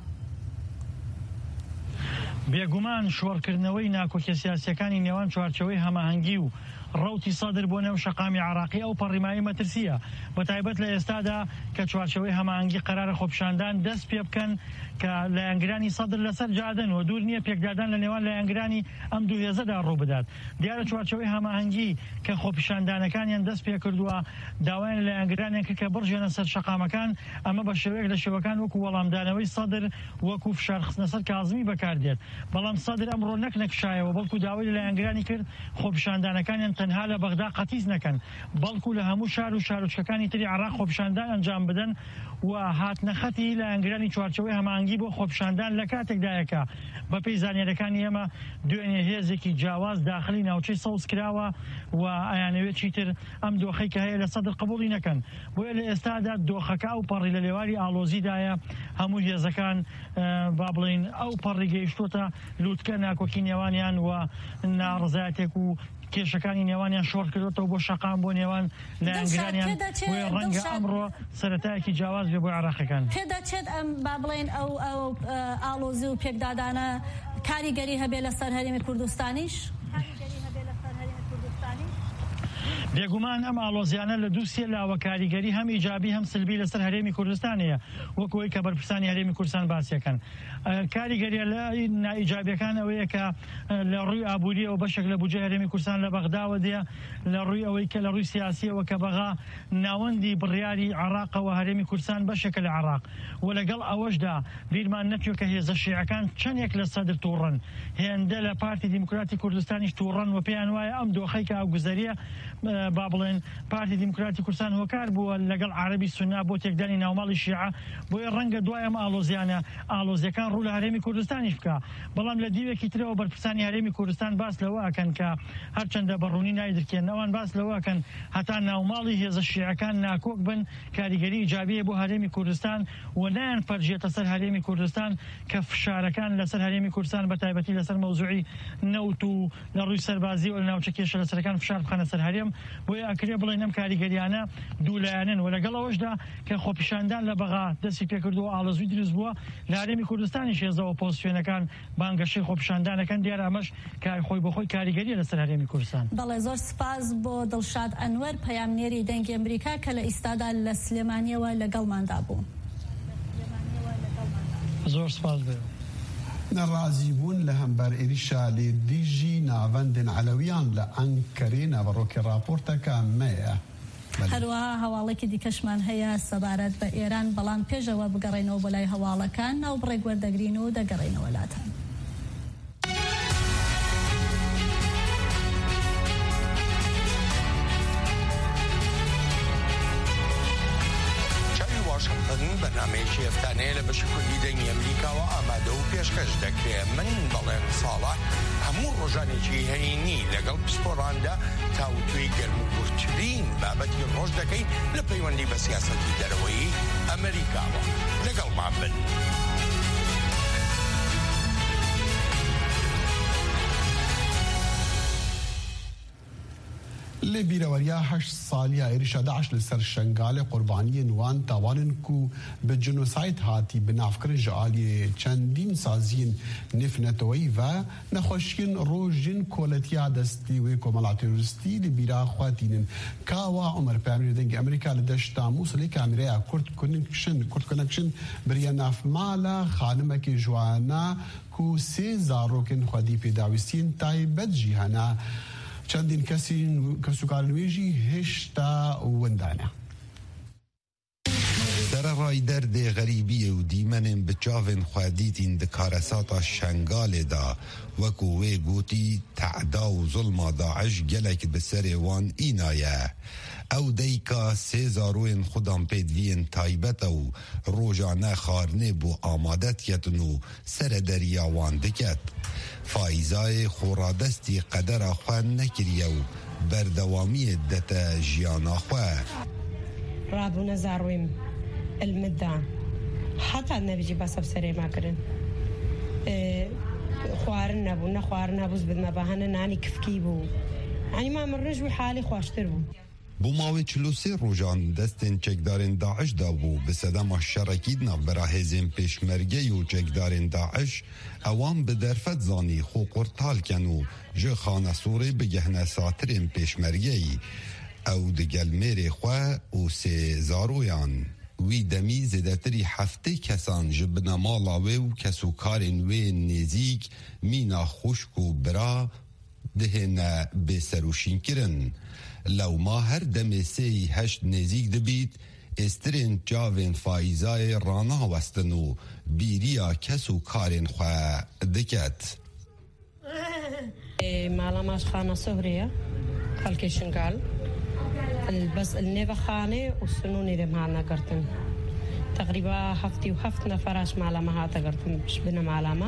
S16: بێگومان شۆڕکردنەوەی ناکۆکیە سیاسیەکانی نێوان چوارچەوەی هەماهەنگی و ڕەوتی سەدر بۆ نێو شەقامی عێراقی ئەو پەڕیمایی مەترسیە بە تایبەت لە ئێستادا کە چوارچەوەی هەماهەنگی قەرارە خۆپیشاندان دەست پێ بکەن کە لایەنگرانی سەدر لەسەر جادن و دوور نییە پێکدادان لە نێوان لایەنگرانی ئەم دوو هێزەدا ڕوو بدات دیارە چوارچەوەی هەماهەنگی کە خۆپیشاندانەکانیان دەست پێ کردووە داوایان لایەنگرانیان کە بڕژێنە سەر شەقامەکان ئەمە بە شێوەیەک لە شێوەکان وەکو وەڵامدانەوەی سەدر وەکو فشارخستنە سەر کازمی بەکاردێت بەڵام سەدر ئەمڕۆ نەک نەکشایەوە بەڵکو داوای لایەنگرانی کرد خۆپیشاندانەکانیان تەنها لە بەغدا قەتیز نەکەن بەڵکو لە هەموو شار و شارۆچکەکانی تری عێراق خۆپیشاندان ئەنجام بدەن و هاتنەخەتی لایەنگرانی چوارچەوەی هەماهەنگی بۆ خۆپیشاندان لە کاتێکدایەکە بە پێی زانیاریەکانی ئێمە دوێنێ هێزێکی جیاواز داخلی ناوچەی سەوز کراوە و ئەیانەوێت چیتر ئەم دۆخەی کە هەیە لە سەدر قبوڵی نەکەن بۆیە لە ئێستادا دۆخەکە ئەو پەڕی لە لێواری ئاڵۆزیدایە هەموو هێزەکان با بڵین ئەو پەڕی گەیشتوتە لووتکە ناکۆکی نێوانیان و ناڕزایەتێک و کێشەکانی نێوانیان شۆڕ کردوێتەوە بۆ شەقام بۆ نێوان لایەنگرانیان ڕەنگە ئەمڕۆ سەرەتایەکی جیاواز بێ بۆ عێراقیەکان
S5: پێدەچێت ئەم با بڵێن ئەو ئاڵۆزی و پێکدادانە کاریگەری هەبێ لەسەر هەرێمی کوردستانیش؟
S16: بێگومان ئەم ئاڵۆزیانە لە دووسێ لاوە کاریگەری هەم ئیجابی هەم سلبی لەسەر هەرێمی کوردستانەیە وەکەوەی کە بەرپرسانی هەرێمی کوردستان باسیەکەن کاریگەریە لە نائیجابیەکان ئەوەیە کە لە ڕووی ئابووریەوە بەشێک لە بودجەی هەرێمی کوردستان لە بەغداوە دێ لە ڕووی ئەوەی کە لە ڕووی سیاسیەوە کە بەغا ناوەندی بڕیاری عێراقەوە هەرێمی کوردستان بەشێکە لە عێراق و لەگەڵ ئەوەشدا بیرمان نەچوو کە هێزە شیعەکان چەندێک لە سەدر تووڕن هێندە لە پارتی دیموکراتی کوردستانیش تووڕن و پێیان وایە ئەم دۆخەی کە ئاوگوزەریە با بڵێن پارتی دیموکراتی کوردستان هۆکار بووە لەگەڵ عەرەبی سوننا بۆ تێکدانی ناوماڵی شیعە بۆیە ڕەنگە دوای ئەم ئاڵۆزیەکان ڕوو لە هەرێمی کوردستانیش بکە بەڵام لە دیوێکی ترەوە بەرپرسانی هەرێمی کوردستان باس لەوە ئەکەن کە هەرچەندە بەڕوونی نایدرکێن ئەوان باس لەوە ئەکەن هەتا ناوماڵی هێزە شیعەکان ناکۆک بن کاریگەری ئیجابیە بۆ هەرێمی کوردستان و نایان فەرجێتە سەر هەرێمی کوردستان کە فشارەکان لەسەر هەرێمی کوردستان بە تایبەتی لەسەر مەوزوعی نەوت و لە ڕووی سەربازی و لە ناوچە کێشە لەسەرەکان فشار بخەنە سەر هەرێم بۆیە ئەکرێ بڵێن ئەم کاریگەریانە دوولایەنن و لەگەڵ ئەوەشدا کە خۆپیشاندان لە بەغا دەستی پێکردووە ئاڵۆزوی دروست بووە لە هەرێمی کوردستانیش هێزەوە ئۆپۆزیسیۆنەکان بانگەشەی خۆپیشاندانەکەن دیارە ئەمەش کار خۆی بەخۆی کاریگەریە لەسەر هەرێمی کوردستان.
S5: بەڵێ زۆر سپاس بۆ دڵشاد ئەنوەر پەیامنێری دەنگی ئەمریکا کە لە ئیستادا لە سلێمانیەوە لەگەڵماندا بوو.
S16: زۆر سپاس بێ.
S6: نەڕازی بوون لە هەمبەر ئێریشا لێ دیژی ناوەندن عەلەویان لە ئەنکەرێ ناوەڕۆکی راپۆرتەکە مەیە.
S5: هەروەها هەواڵێکی دیکەشمان هەیە سەبارەت بە ئێران بەڵام پێشەوە بگەڕێنەوە بۆ لای هەواڵەکان ناو بڕێک وەردەگرین و دەگەڕێنەوە لاتان.
S17: بەرنامەیەکی ئەفتانەیە لە بەشی کوردی دەنگی ئەمریکاوە ئامادە و پێشکەش دەکرێت. من بەڵێن ساڵح هەموو ڕۆژانێکی هەینی لەگەڵ پسپۆڕاندا تاوتوی گەرم و گورتترین بابەتی ڕۆژ دەکەین لە پەیوەندی بە سیاسەتی دەرەوەی ئەمریکاوە. لەگەڵمان بن.
S6: لبیروریا 8 سالی ایریشا داعش لسر شنگال قربانی نوان تاوانن کو به جنوساید هاتی بنافکر جعالی چندین سازین نفنتوی و نخوشین روژین کولتیا دستی و کمالا تروریستی لبیرا خواتینن کاوا عمر پیامیر دنگ امریکا لدشتا موسلی کامیریا کرد کنکشن بریا ناف مالا خانمک جوانا کو سه زاروکن خودی پیداویستین تایبت جیهانا چندین کسو کارنویجی هشتا وندانه
S18: در رای درد غریبی و دیمنن بچاون خوادیتین دکارساتا شنگال دا وکوه گوتی تعدا و ظلم داعش گلک بسر وان اینایه او دیکا سیزاروین خودم پیدوین تایبت و روژانه خارنه بو آمادت یتنو سر دریاوان دکت فایزای خورادستی قدر خوان نکریه و بردوامی دتا جیانا خواه
S19: رابونا زارویم المدان حتی نبیجی بساب سری ما کرن خوارن نبو نخوارن نبوز بدما بهانه نانی کفکی بو یعنی ما مرنج بو حالی خواشتر بو
S18: بو ماوی 43 روزان دستین چکدارین داعش دا بو به صدام شرکید ناف براهزین پیشمرگی و چکدارین داعش اوام به درفت زانی خو قرطال کنو جو خانه سوری بگهنه ساترین پیشمرگی او دگل میری خواه و سه زارویان وی دمی زدتری هفته کسان جبنا مالاوی و کسو کارین وی نزیک مینا خوشک و برا دهنه بسروشین کرن لو ما هر دم سی هشت نزیک دبید استرین جاوین فایزای رانا وستنو بیریا کسو کارین خواه دکت
S19: مالا ماش خانه سهریه خلکی شنگال بس النيفا خانه والسنوني رمهانا قرتن تقريبا هفتي وهفت نفراش معلمة هاتا قرتن شبنا معلمة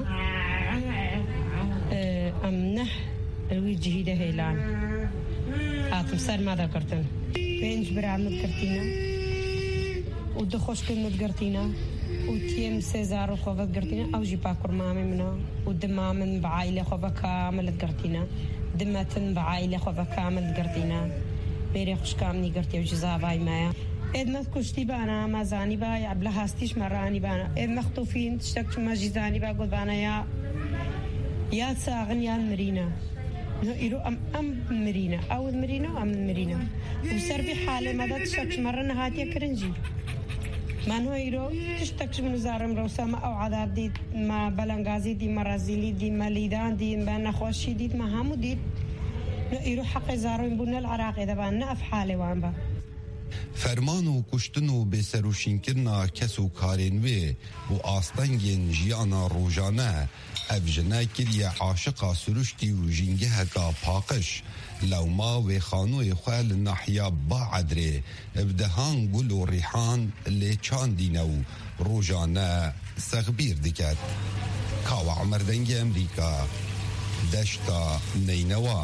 S19: أمنه الوجه ده هيلان هاتم سر ماذا قرتن بينج برامد قرتينا ودخوش كلمة قرتينا وتيم سيزار وخوفت قرتينا أو جيبا كرمامي منا ودمامن بعائلة خوفا كاملت قرتينا دمتن بعائلة خوفا كاملت قرتينا میری خوشکام نیگرتی و جزابای مایا ادمت کشتی بانا مازانی بای عبلا هستیش مرانی بانا اد مخطوفین تشتك مجزانی با قد بانا یا تساغن یا المرينا ایرو ام مرينا او مرينا ام مرينا وسر في حاله مدى تشتك مره نهاتيه كرنجي من هو ایرو تشتك من زارم روسما او عذاب دید ما بلنگازی دی مرازیلی دی ملیدان دی بنا خوشی دید ما همو دید ایرو حق زاروین بودن العراقی دبان نه افحاله وان با
S18: فرمان و کشتن و بسروشین کرنا کسو کارنوی و آستنگین جیانا روژانه افجنه کریه عاشقا سروشتی و جنگه هکا پاقش لو ما و خانوی خوال نحیا با عدره ابدهان گل و ریحان لیچان دینو روژانه سغبیر دکت کاو عمر دنگ امریکا دشتا نینوا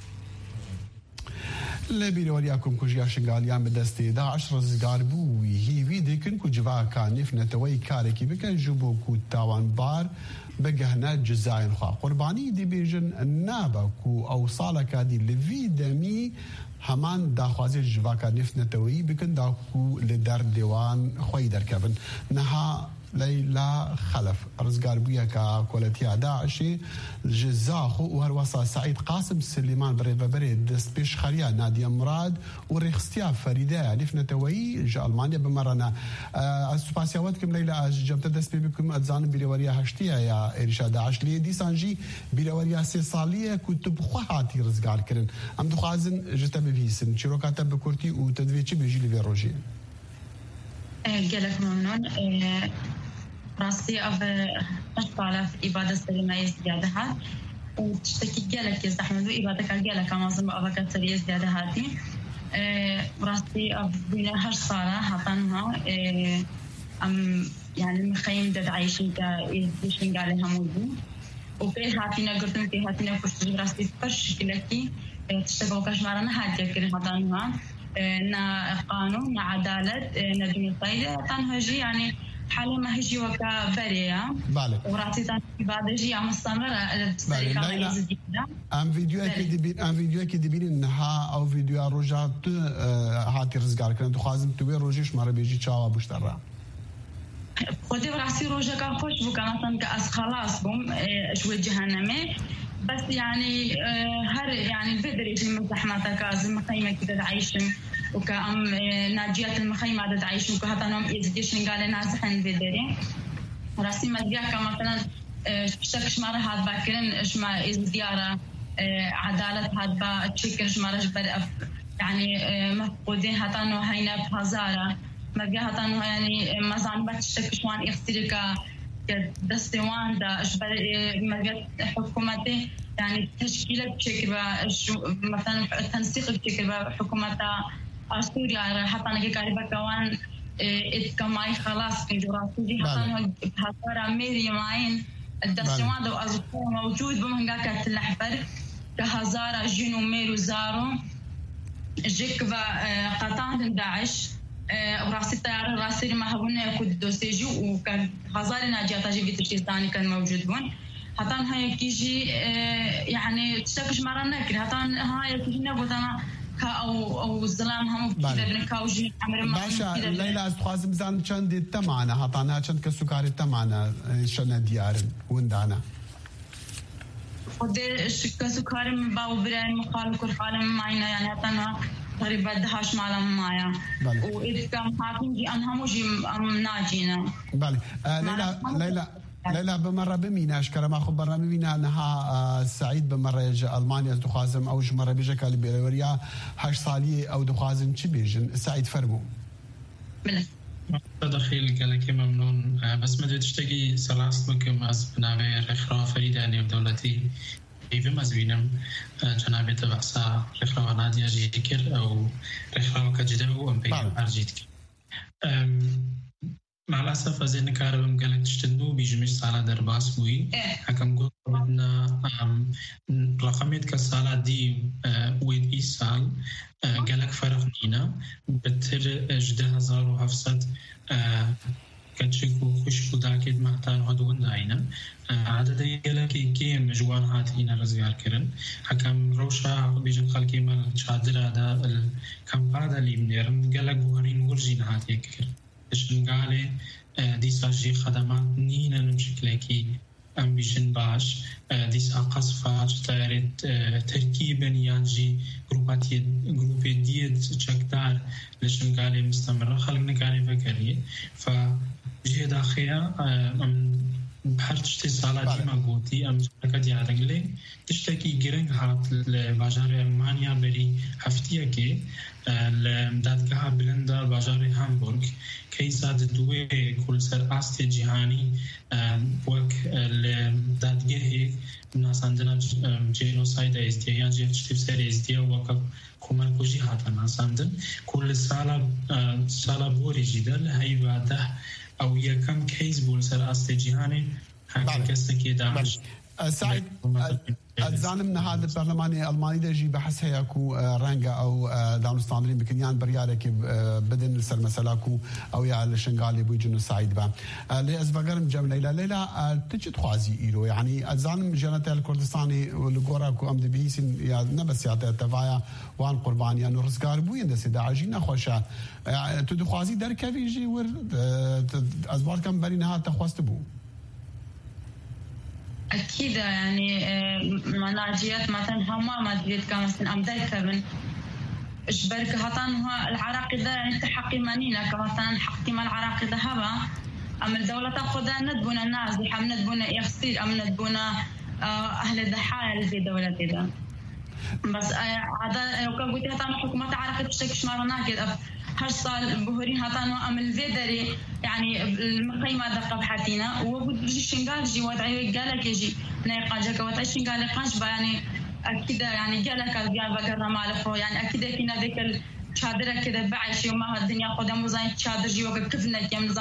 S6: لبیرورياكم كوجيا شنغاليان بدستي داعش رزقار بوي هي فيدي كن كوجوا كان نفنتوي كاركي بكن جبو كو تاوان بار بقهنا جزاين خا قرباني دي بيجن النابا كو او صالك هذه لفيدمي همان داخوازي جواكا نفنتوي بكن داكو لدار ديوان خوي دركبن نها ليلى خلف رزقار بويا كولتيا داعشي جزاخو وهروسا سعيد قاسم سليمان بريد دست بيش خريا نادية مراد وريخستيا فريدة نفنتوي جا ألمانيا بمرنا سباسيواتكم ليلى جمت دست بكم أتزان بيروريا هشتيا يا إرشا داعش لي دي سانجي بيروريا سي صالية كنت بخواتي رزقار كرن أم دخوازن جتا ببيسن شروكاتا بكورتي وتدويتي بيجي لي فيروجي
S20: قالك ممنون راسي أشطالة إبادة سليمة زيادة وتشتكي قالك يزدحمدو إبادة قالك أمازم أبقى سرية زيادة هاتي راسي أبدا هر صالة هاتنها يعني المخيم دد عايشين كيشين قال همودي وبي هاتينا قرتم كي هاتينا كشت راسي فرش كلكي تشتغلوا كشمارنا هاتي كده هذا نا قانون نا عدالة نا دنيا طيلة تنهجي يعني حالي ما هجي وكا بريا وراتي تان بعد جي عم استمر
S6: ام فيديو كي دبين انها او فيديو روجات هاتي رزقار كنت خازم توي روجيش مره بيجي تشاوا بوشترا
S20: خدي براسي روجا كان خوش بو كان كاس خلاص بوم شوي جهنمي بس يعني هر يعني بدري في مزحمة كازم خيمة كده عايشين وكأم ناجيات المخيمة عدد عايشين وكهتانهم إزديشن قال نازحن بدري راسي مديا كمثلا شكش مرة هاد باكرن إيش ما إزديارة عدالة هاد با تشكر إيش مرة جبر يعني مفقودين هتانو هينا بهزارة مديا هتانو يعني مزان بتشكش وان إختيرك دستوان دا إيش بر مديا حكومتي يعني تشكيلة بشكل مثلا تنسيق بشكل حكومة سوريا حتى نجي قريبا كمان إتكماي خلاص في جراسي حتى هذا ميري معين الدستوان ده أذكر موجود بمهنجا كتلحبر كهزارة جنو ميرو زارو جيك قطعن داعش وراسي الطيارة راسي ما هبونا يكون دوسيجي وكان هزار ناجية تجي في تشيستاني كان موجود بون هتان هاي كيجي يعني تشتكش مرة نكر هتان هاي كيجي نبوتنا او الظلام هم كده بنكاوجي عمر ما
S6: باشا ليلى استخازم زان چند تمانا هتانا چند كسكاري تمانا شنا ديارن وندانا
S20: خدي كسكاري باو برين مقال كرفالم معنا يعني هتانا تقريبا دهاش معلم معايا وإذا كان حاكم أن هموجي ناجينا
S6: بالي ليلى بمرة بمينا أشكر ما خبرنا بمينا أنها سعيد بمرة يجي ألمانيا دخازم أو مرة بيجي كالبيروريا 8 صالية أو دخازم شي بيجن سعيد فرمو
S20: بله
S21: تدخل كلكي ممنون بس ما تشتكي سلاست مكم از بنابه رخرا فريداني بدولتي كيف مزوينم جنابي تبعسا رخرا نادية جيكر أو رخرا وكجدو أم بيجم أرجيتك مع الأسف أزين كاربم قالت تشتندو بيجمش صالة درباس بوي حكم قول بدنا رقميت كالصالة دي ويد إي سال قالك فرق نينا بتر 1700 كتشكو خشكو داكيد محتان هدوون داينا عدد يلك كيم جوان هاتينا رزقار كرن حكم روشا بيجن خلقي مال شادر هذا الكامبادا اللي منيرم قالك بوهرين ورجين هاتي كرن شنقالي ديساجي خدمات نينا نمشكلكي ام بيشن باش ديس قصفة تاريت تركيبا يانجي جروبي ديد شكدار لشنقالي مستمرة خلقنا قالي فكري فجي داخيا بحر تشتي صالة ديما قوتي ام جاكدي عدقلي تشتكي جرنگ هات لباجار ألمانيا بري هفتية كي لمدادگاه بلندا باجار هامبورغ كيساد دوي كل سر آست جهاني وك لمدادگاه ناس عندنا جينوسايد ازديا يعني جيفتشتيف سر ازديا وكب كومركوجي هاتا ناس عندن كل سالة بوري جدل هاي بعده أو يكم كيس بول سر آست جهاني هكا كستكي داعش
S6: سعيد أتزانم من هذا البرلماني الألماني ده جي بحث هياكو رانجا أو داونستاندرين بكنيان بريالك بدن السر مسلاكو أو يا الشنغالي بيجنو سعيد با لي أزبقرم جم ليلى تجد خوازي إيرو يعني أتزانم جنتا الكردستاني والجوراكو أم دبيسين يا نبس يا تفايا وان قرباني أنو رزقار بوين ده سدا عجينا خوشا تدو خوازي در كافيجي ور أزبار كم برينها تخواست بو
S20: أكيد يعني مناجيات مثلا هما مدريد كمثلا أم ذكرن إشبرك هطان هو العراق ده يعني تحقي منينا كمثلا حقي ما العراق ده هبا أم الدولة تأخذها ندبنا الناس بحم ندبنا يخسير أم ندبنا أهل الضحايا في دولة ده بس هذا لو كان قلت هطان حكومة العراق تشتكش مرنا كده هرصال بهورين هطانو أم الفيدري يعني المقيمة دقة بحاتينا وبدي شنقال جي وضعي قالك يجي نايقاجك وضعي شنقال قاش يعني أكيد يعني قالك البيان بقرنا مالفه يعني أكيد كنا ذيك الشادرة كده بعيش يومها الدنيا قدام وزان شادر جي وقت كفنا كم زان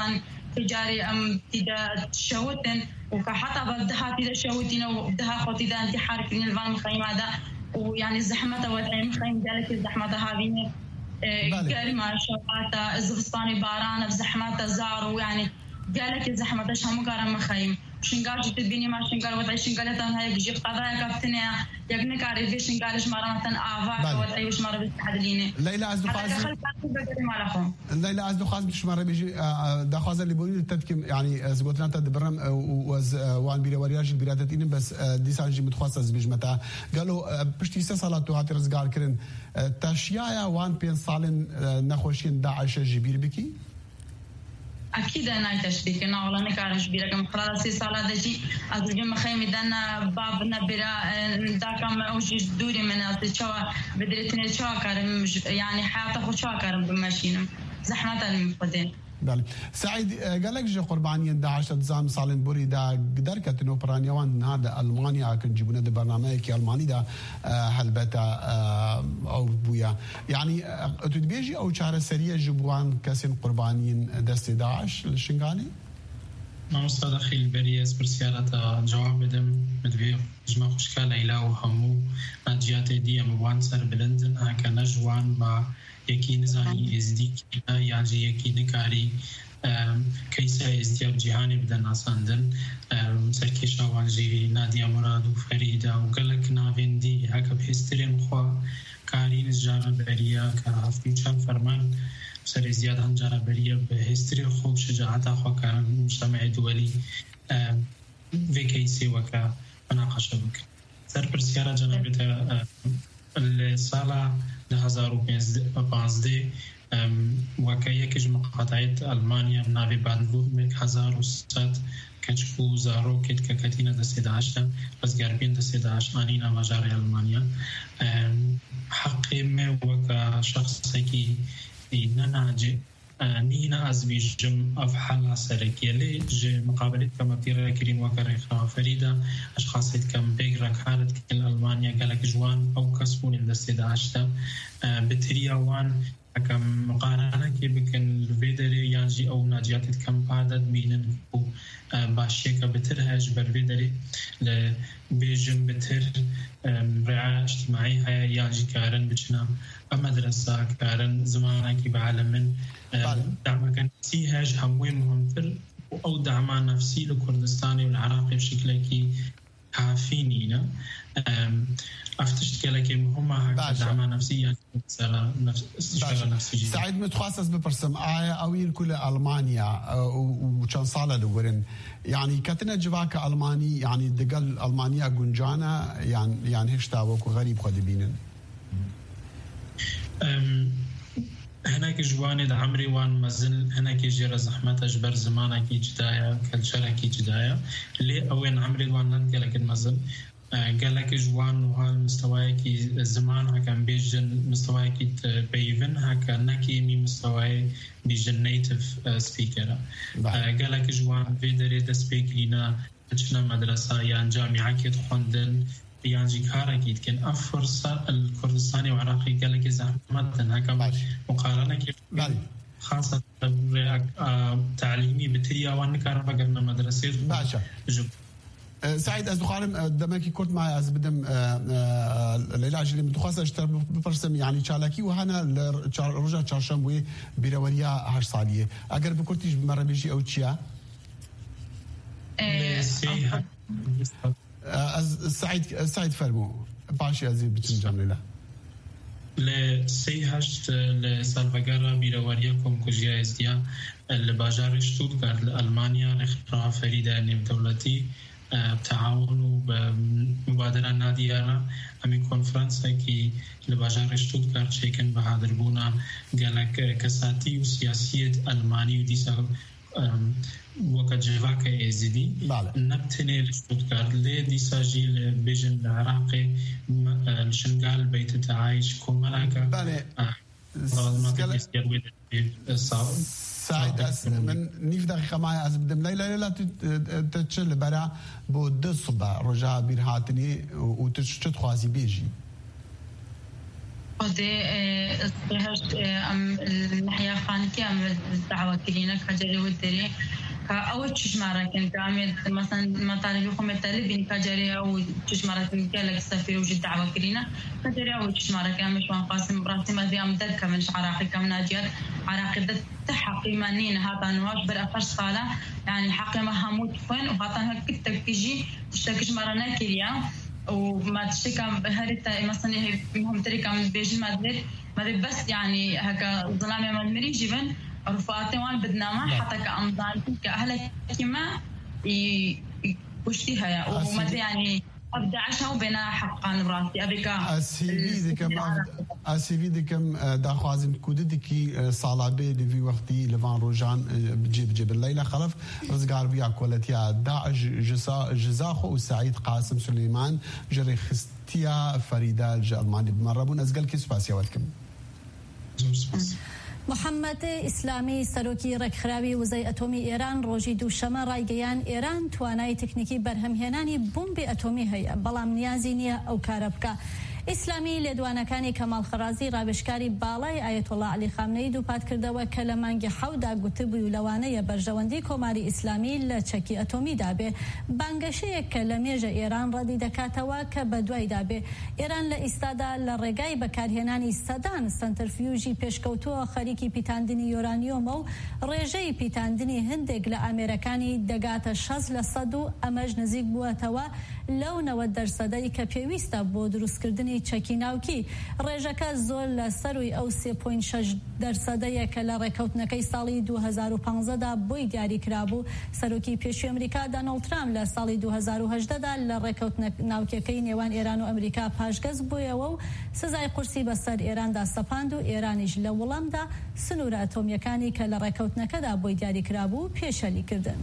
S20: تجاري ام تدا تشوتن وكحتى بدها تدا شوتين وبدها خطي دا انتحار كني الفان مخيم هذا ويعني الزحمه وضعي مخيم ذلك الزحمه هذه كلمه شوقات الزفصاني باران بزحمه زار ويعني قالك الزحمه شامو كارم مخيم شنقال جت بيني ما شنقال وضعي شنقالتان هاي بيجي قضايا كابتنيا يقنك عارف شنقالش مرة آفا وضعي وش مرة بتحدليني
S6: ليلى عز دخازم ليلى عز دخازم مش مرة بيجي دخازم اللي بقولي تتكم يعني زبطنا تدبرم وان بيرا ورياج البيراتين بس دي سانجي متخصص بيجمتا قالوا بشتي صلاة هاتي رزقار كرن تاشيايا وان بين صالن نخوشين داعش جبير بكي
S20: أكيد أنا تشبيك أنا والله نكارش بيرك مخلص 6 سالة دجي أزوجي مخيم دنا باب نبرا داكم أوجي دوري من التشوا بدرتني تشوا كارم يعني حياته خو تشوا كارم بماشينم زحمة المفقدين.
S6: بله سعيد قال لك جو قرباني داعش تزام صالن بوري دا قدر كتنو برانيوان هذا ألمانيا كن جبنا ده برنامج ألماني دا هلبتا أو بويا يعني تدبيجي أو شهر سريع جبوان كاسين قربانيين دست داعش الشنغالي؟
S21: ما مستدخل بريس برسيارة جواب بدم مدبي جمع خشكا ليلى وهمو نجيات دي مبوان سر بلندن هكا نجوان با يكي نزاني ازديك يعني يكي نكاري كيسا ازدياب جهاني بدن آساندن سركيشا وانجي نادية مراد وفريدة وقلق نافين دي هكا بحسترين خوا كاري نزجارة بريا كهفتي وشان فرمان سر زيادة هنجارة بريا بحسترين خوب شجاعتا خوا كان مجتمع دولي في كيسي وكا مناقشة بك سر برسيارة جنابتا الصالة 2015 وكيكج مقاطعات ألمانيا بناوي باندنبورغ 1100 كشفو زارو كت ككتينة دست 11 بس قربين دست 11 آنينا مجاري ألمانيا حقي ما وكا شخصي كي نناجي نينا أزبيجم أفحال سركية لي مقابلة كما تيرا كريم وكريخة فريدة أشخاص كم بيقرا كانت كل ألمانيا قالك جوان أو كسبون الدستة عشتا بتريا وان كم مقارنة كي بكن الفيدري يانجي أو ناجيات كم عدد مينن باشيكا بترهج بالفيدري لبيجم بتر رعاية اجتماعية هاي يانجي كارن بجنا مدرسة كارن زمانا كي بعالمن دعم كان سيهاج هموي مهمتر أو دعم نفسي لكردستاني والعراقي بشكل كي كافينينا افتشت كلكي مهمة دعم نفسي يعني
S6: سعيد متخصص ببرسم أوين كل ألمانيا وكان صالة لورن يعني كتنا جواك ألماني يعني دقل ألمانيا جنجانا يعني هشتا وكو غريب خدبينن
S21: هناك جواني عمري وان مازل هناك جرى زحمة أجبر زمانك جدايا كالشركي جدايا ليه أوين عمري وان ننقلك المازل قالك جوان وهالمستواك الزمان هكا بيجن مستواك بيفن هكا نكي مي مستواي بيجن نيتف سبيكر قالك جوان فيدري دسبيك لنا تشنا مدرسة يعني جامعة كي تخوندن يعني كارا كيد كان أفرصة الكردستاني وعراقي قالك زحمة هكا مقارنة كيف خاصة تعليمي بتريا وان كارا بقرنا مدرسة
S6: باشا سعيد از دخارم دمکی کرد معي از بدم العلاج اللي متخصص اشتر بفرسم يعني چالاكي وهنا رجع چهارشنبه بیروریا 8 سالیه اگر بکرتیش مره بيجي او چیا سعيد فرمو باشي عزيز بتنجم لله
S21: لسيهشت لسالفاغارا بيرورياكم كوجيا ازديا الباجار شتوتغارت لألمانيا رخرا فريدة نيم دولتي بتعاونوا بمبادرة نادية أمي كونفرنسا كي لباجار شتوتغارت شيكن بهادر بونا قالك كساتي وسياسية ألماني وديسا وقت جواك ازدي نبتني لشتوتغارت لي ديساجي لبيجن العراقي الشنغال بيت تعايش كومالاكا
S6: سعيد من نيف دقيقة معي از بدم لا تتشل برا بو دو صبح رجاء بيرهاتني وتشت خوازي بيجي
S20: ودي الناحية خانكي أم الدعوة كلينا كجري ودري كأول تشمارة كان كامل مثلا مطالب يقوم التالبين كجري أو تشمارة كان لك السفير وجد دعوة كرينا كجري أو تشمارة كان مش قاسم براسي ما في أمدد كمش عراقي كم ناجيات عراقي تحقق إيمانين هذا نواش بالأفرش صالة يعني حق ما هموت فين وهذا هك تكتيجي تشتكيش مرة ناكريا وما تشتكي هرتا مثلا هم تريكا من بيجي مدريد بس يعني هكا ظلام يا مدمري جبن رفقاتي وان بدنامه حتى كأمضان كأهلك كما يشتيها وما يعني أبدأ عشان بنا حقا براسي أبيك
S6: أسيفي دكم داخوازن كوددكي صالابي لفي وقتي لفان روجان بجيب الليلة خلف رزقار بيا كولتيا داعش جزاخو وسعيد قاسم سليمان جري خستيا فريدة الجرماني بمربون أزقل كي سباسيا ولكم
S5: محمد اسلامی سەرۆکی ڕێکخراوی وزەی ئەتۆمی ئێران ڕۆژی دووشەمە ڕایگەیان ئێران توانای تکنیکی بەرهەمهێنانی بۆمبی ئەتۆمی هەیە بەڵام نیازی نییە ئەو کارە بکە. ئیسلامی لێدوانەکانی کەماڵ خەرازی ڕاوێژکاری باڵای ئایەتۆڵا عەلی خامنەیی دووپات کردەوە کە لە مانگی 7دا گوتبووی و لەوانەیە بەرژەوەندی کۆماری ئیسلامی لە چەکی ئەتۆمیدا بێ بانگەشەیەک کە لە مێژە ئێران ڕەدی دەکاتەوە کە بە دوایدا بێ. ئێران لە ئیستادا لە ڕێگای بەکارهێنانی سەدان سنترفیوژی پێشکەوتووە خەریکی پیتاندنی یۆرانیۆمە و ڕێژەی پیتاندنی هەندێک لە ئامێرەکانی دەگاتە 60% و ئەمەش نزیک بووەتەوە لەو 90% کە پێویستە بۆ دروستکردنی چەکی ناوکی. ڕێژەکە زۆر لە سەروی ئەو 3.6% کە لە ڕێکەوتنەکەی ساڵی 2015دا بۆی دیاری کرابوو. سەرۆکی پێشووی ئەمریکا دۆناڵد ترامپ لە ساڵی 2018دا لە ڕێکەوتنە ناوکیەکەی نێوان ئێران و ئەمریکا پاشگەز بوویەوە و سزای قورسی بەسەر ئێراندا سەپاند و ئێرانیش لە وەڵامدا سنوورە ئەتۆمیەکانی کە لە ڕێکەوتنەکەدا بۆی دیاری کرابوو پێشەلی کردن.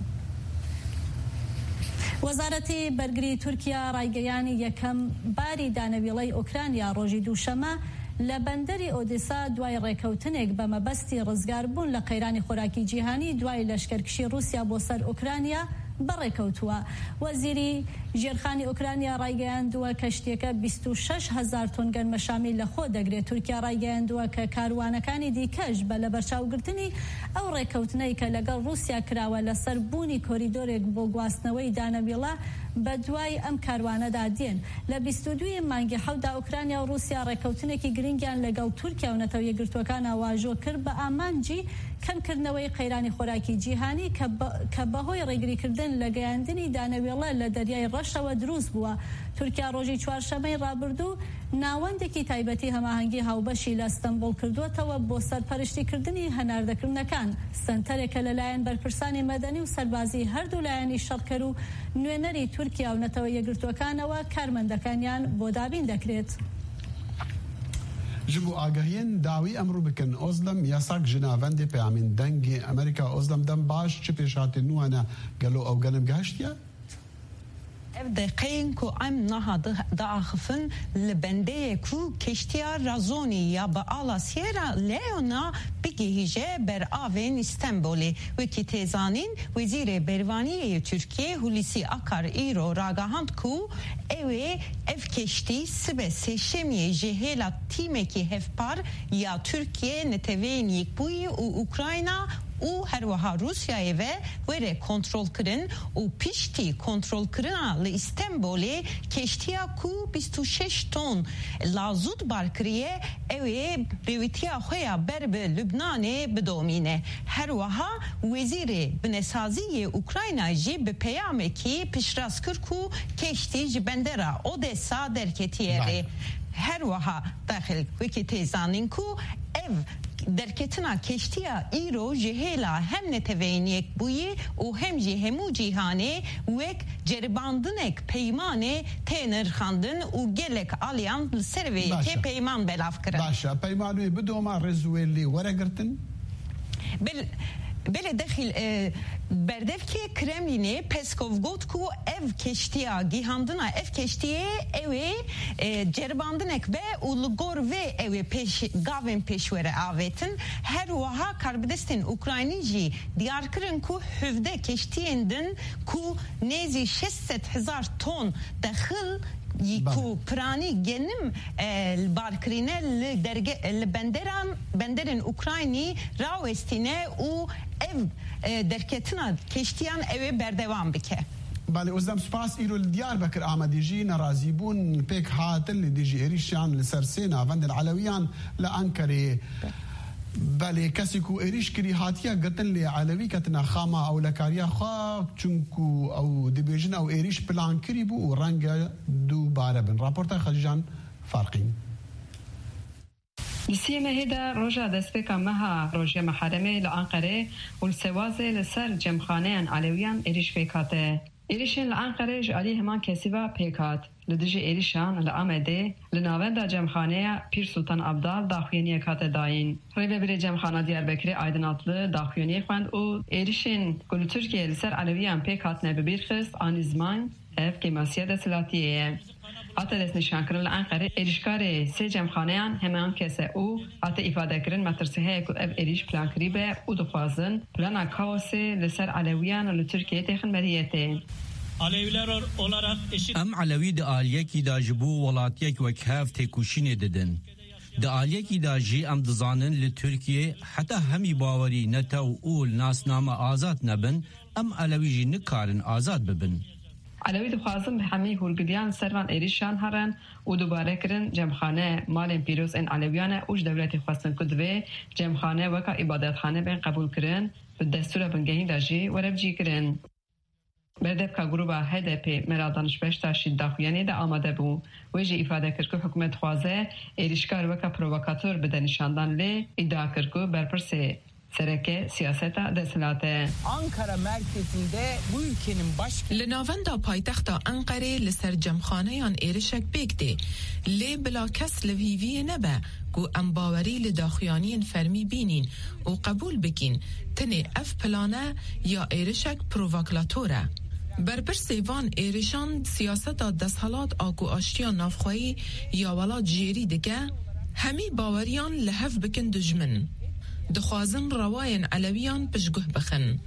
S5: وەزارەتی بەرگری تورکیا ڕایگەیانی یەکەم باری دانەویڵەی ئۆکرانیا ڕۆژی دووشەمە لە بەندەری ئۆدێسا دوای ڕێکەوتنێک بە مەبەستی ڕزگاربوون لە قەیرانی خۆراکی جیهانی دوای لەشکەرکشی رووسیا بۆ سەر ئۆکرانیا بەڕێکەوتووە. وەزیری ژێرخانی ئۆکرانیا ڕایگەیاندووە کەشتیەکە 26,000 تۆن گەنمەشامی لە خۆ دەگرێت. تورکیا ڕایگەیاندووە کە کاروانەکانی دیکەش بە لە بەرچاوگرتنی ئەو ڕێکەوتنەی کە لەگەڵ رووسیا کراوە لەسەر بوونی کۆریدۆرێک بۆ گواستنەوەی دانەویڵە بە دوای ئەم کاروانەدا دێن. لە 22 مانگی 7دا ئۆکرانیا و رووسیا ڕێکەوتنێکی گرنگیان لەگەڵ تورکیا و نەتەوە یەکگرتووەکان واژۆ کرد بە ئامانجی کەمکردنەوەی قەیرانی خۆراکی جیهانی کە بەهۆی ڕێگریکردن لە گەیاندنی دانەوێڵە لە دەریای ڕەشەوە دروست بووە. تورکیا ڕۆژی چوارشەمەی ڕابردوو ناوەندێکی تایبەتی هەماهەنگی هاوبەشی لە ئەستەمبوڵ کردووەتەوە بۆ سەرپەرشتیکردنی هەناردەکردنەکان. سنتەرێکە لەلایەن بەرپرسانی مەدەنی و سەربازی هەردوو لایەنی شەڕکەر و نوێنەری تورکیا و نەتەوە یەکگرتووەکانەوە کارمەندەکانیان بۆ دابین دەکرێت.
S6: جبو آگاهین داوی امرو بکن ازلم یاساک جناوند پیامین دنگ امریکا ازلم دم باش چه پیشات نوانا گلو او گلم گهشتیا؟
S2: دقیقاً که ام نه داخفن لبنده کو کشتیا رازونی یا با آلا سیرا لیونا بگیجه بر آوین استانبولی و کی تزانین وزیر بروانی ترکیه هولیسی آکار ایرو راگاهند کو اوه اف کشتی سبه سشمی جهلا تیمه کی هفپار یا ترکیه نتوین یک بوی و اوکراینا او هر وها روسیای و وره کنترل کردن و پیشتی کنترل کردن ل استانبولی کشتیا کو 26 تن لازود بارکریه اوه رویتیا خویا برب لبنان بدومینه. هر وها وزیر بنسازی اوکراینا جی به پیامه کی پیشراس کرد کو کشتی جبندرا اودسا درکتیه. هر وها داخل وکی تیزانین کو ev derketina keştiya îro ji hêla hem neteveynek bûyî û hem jî hemû cîhanê wek ceribandinek peymanê tê nirxandin û gelek alyan li ser vê tê peyman belav kirin.
S6: Başa peymanê bidoma rezwelî were girtin?
S2: بله داخل بردفکی کرملینه پسکوف گوت کو ev keştiya gihandına ev keştiye evi ceribandinek be ulgor ve evi peş gavin peşvere avetin her vaha karbidestin Ukraynici diyar kırın ku hüvde keştiyendin ku nezi 600,000 ton daxil يكو براني جنم الباركرينة بندرن اوكرايني راوستينه و ev derketine keştiyan eve berdevam bike.
S6: بله وزدم سپاس ایرو دیاربکر آمادگی ناراضی بون پیک هاتل لیدیجی ایریشان لسرسه ناوند العلویان لانکره بله کسی کو ایریش کری هاتیا گتن لی علوی کتنا خاما او لکاریا خوا چونکو او دیبیجن او ایریش پلان کری بو و رنگ دوباره بن راپورتا خجان فارقین
S3: لسیمه هدا روجا دستپیکا مها روجا محرمه لانقره والسوازه لسر جمخانه علویان ایریش پیکاته ایریشن لانقره جالی همان کسیوا پیکات لدیجی ایریشان لآمده لناوندا جمخانه پیر سلطان عبدال داخوینی کات داین ریبه بری جمخانه دیاربکر آیدناتlı داخوینی خوند و ایریشن گلو ترکیه لسر علویان پیکات نببیر خست آنیزمان اف کماسیه دسلاتیه آتدس نشانکرن لانقره ایریشکار سه جمخانهان همان کسه او آت ifade کرن مترسیه که اف ایریش پلان کریبه او دخوازن پلانا کاوسه لسر علویان و ترکیه تخن مریته
S22: Aleviler olarak eşit.
S7: Em Alevi de aliyekî da ji bo welatiyek wekhev têkoşînê didin. Di aliyekî da jî em dizanin li Tirkiye heta hemî bawerî nete û ûl nasname azad nebin, em Alewî jî nikarin azad bibin.
S3: علوی دخوازم به همه هولگریان سروان ایریشان هرن و دوباره کرن جمخانه مالن پیروز این علویان اوج دولتی خواستن کدوه جمخانه وکا عبادتخانه بین قبول کرن به دستور بنگهی داجی وربجی کرن. بردب که گروبا HDP مرا دانشبش تاشید داخویانی دا آماده بو ویجی ifade کرد که حکومت خوازه ایریشکار وکا پرووکاتور به نشاندن لی ادعا کرد که برپرسه سرکه siyaseta desilate.
S23: Ankara merkezinde bu ülkenin başkenti.
S13: لناوندا پایتختا انقره لسر جمخانهان ایرشک بگده لی بلا کس لویوی نبه گو امباوری لداخیانین فرمی بینین و قبول بکین تنه اف پلانه یا ایرشک پرووکلاتوره. بربر سیوان ایرشان سیاست دستحالات آگو آشتیان نافخوایی یا ولا جیری دگه همی باوریان لحف بکن دجمن. دخوازن رواین علویان پشگه بخن.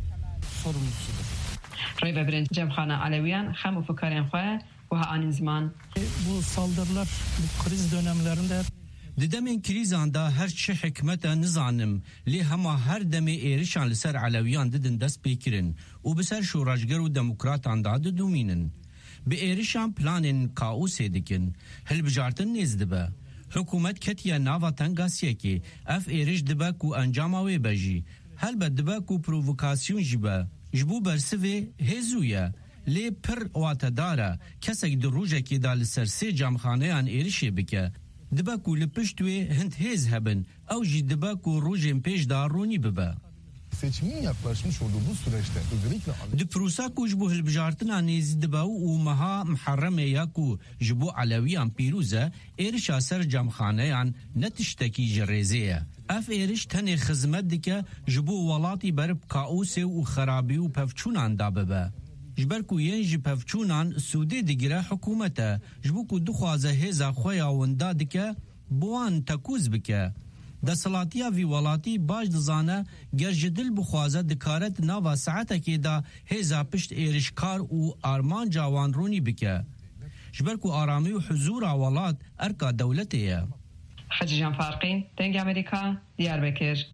S3: رای ببرین جمخانه علویان خم و فکرین خواه و ها آن زمان.
S23: Bu saldırılar bu kriz dönemlerinde
S7: Didemin krizanda her çi hikmete nizanim li hema her deme erişan li ser Aleviyan didin dest bekirin u biser şurajger u demokratan da diduminin. Bi erişan planın kaos edikin hilbijartın nezdibe. Hükümet ketiye nava tengasiyeki ef eriş dibe ku encama ve beji helbet dibe ku provokasyon jibe jbu bersive hezuye li pir watedara kesek di rojeki da li ser se camxaneyan erişe bike dibe ku li piştwe hint hez hebin ew jî dibe ku rojên pêş da ronî bibe.
S24: Seçimin yaklaşmış olduğu bu süreçte özellikle
S7: di prusa ku ji bo hilbijartina nêzî dibe û meha miherreme ya ku ji bo Alewiyan pîroz e êrişa ser camxaneyan ne tiştekî ji rêzê ye. Ev êriş tenê xizmet dike ji bo welatî berib kaosê û xerabî û pevçûnan da bibe. Ji ber ku yên ji pevçûnan sûdê digire hikûmet e ji bo ku dixwaze hêza xwe ya winda dike bi wan tekûz bike. Desalatiya vî welatî baş dizane ger ji dil bixwaze dikare nava saetekê da hêza pişt êrişkar û armanca wan ronî bike. Ji ber ku aramî û huzûra welat erka dewletê ye.
S3: Hacıcan Farqîn, Deng Amerika, Diyarbakır.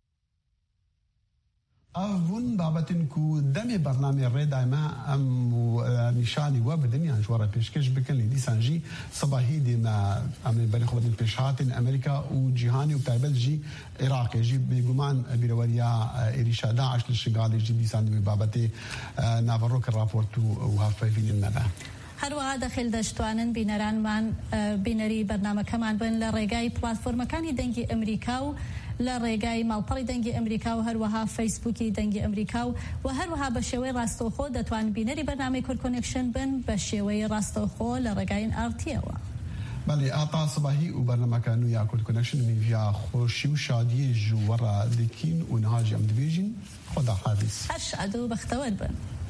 S6: Avun babatin ku demi برنامه ردا ما ام نشاني وبدن يعني جواره پیشکش بکن لی دیسانجی صباحی دی ما ام بین خودن پیشهاتن امریکا و جهانی و تایبل جی عراق جی بگمان بیروریا ایریشا داعش للشغال جی دیسان بابته نافروک راپورت و هفوین النبا
S5: هەروەها دەخل دەشتوانن بینەرانمان بینەری بەرنامەکەمان بن لە ڕێگای پلاتفۆرمەکانی دەنگی ئەمریکا و لە ڕێگای ماڵپەڕی دەنگی ئەمریکا و هەروەها فەیسبووکی دەنگی ئەمریکا و هەروەها بە شێوەی ڕاستەوخۆ دەتوان بینەری بەرنامەی کورد کۆنێکشن بن بە شێوەی ڕاستەوخۆ لە ڕێگای ئارتیەوە.
S6: بله آتا صباحی و برنامه کانو یا کورد کۆنێکشن میویا خۆشی و شادی جووەڕە دکین و نهاجی ئەم دەبێژین خدا حافظ.
S5: هەر شاد و بەختەوەر بن.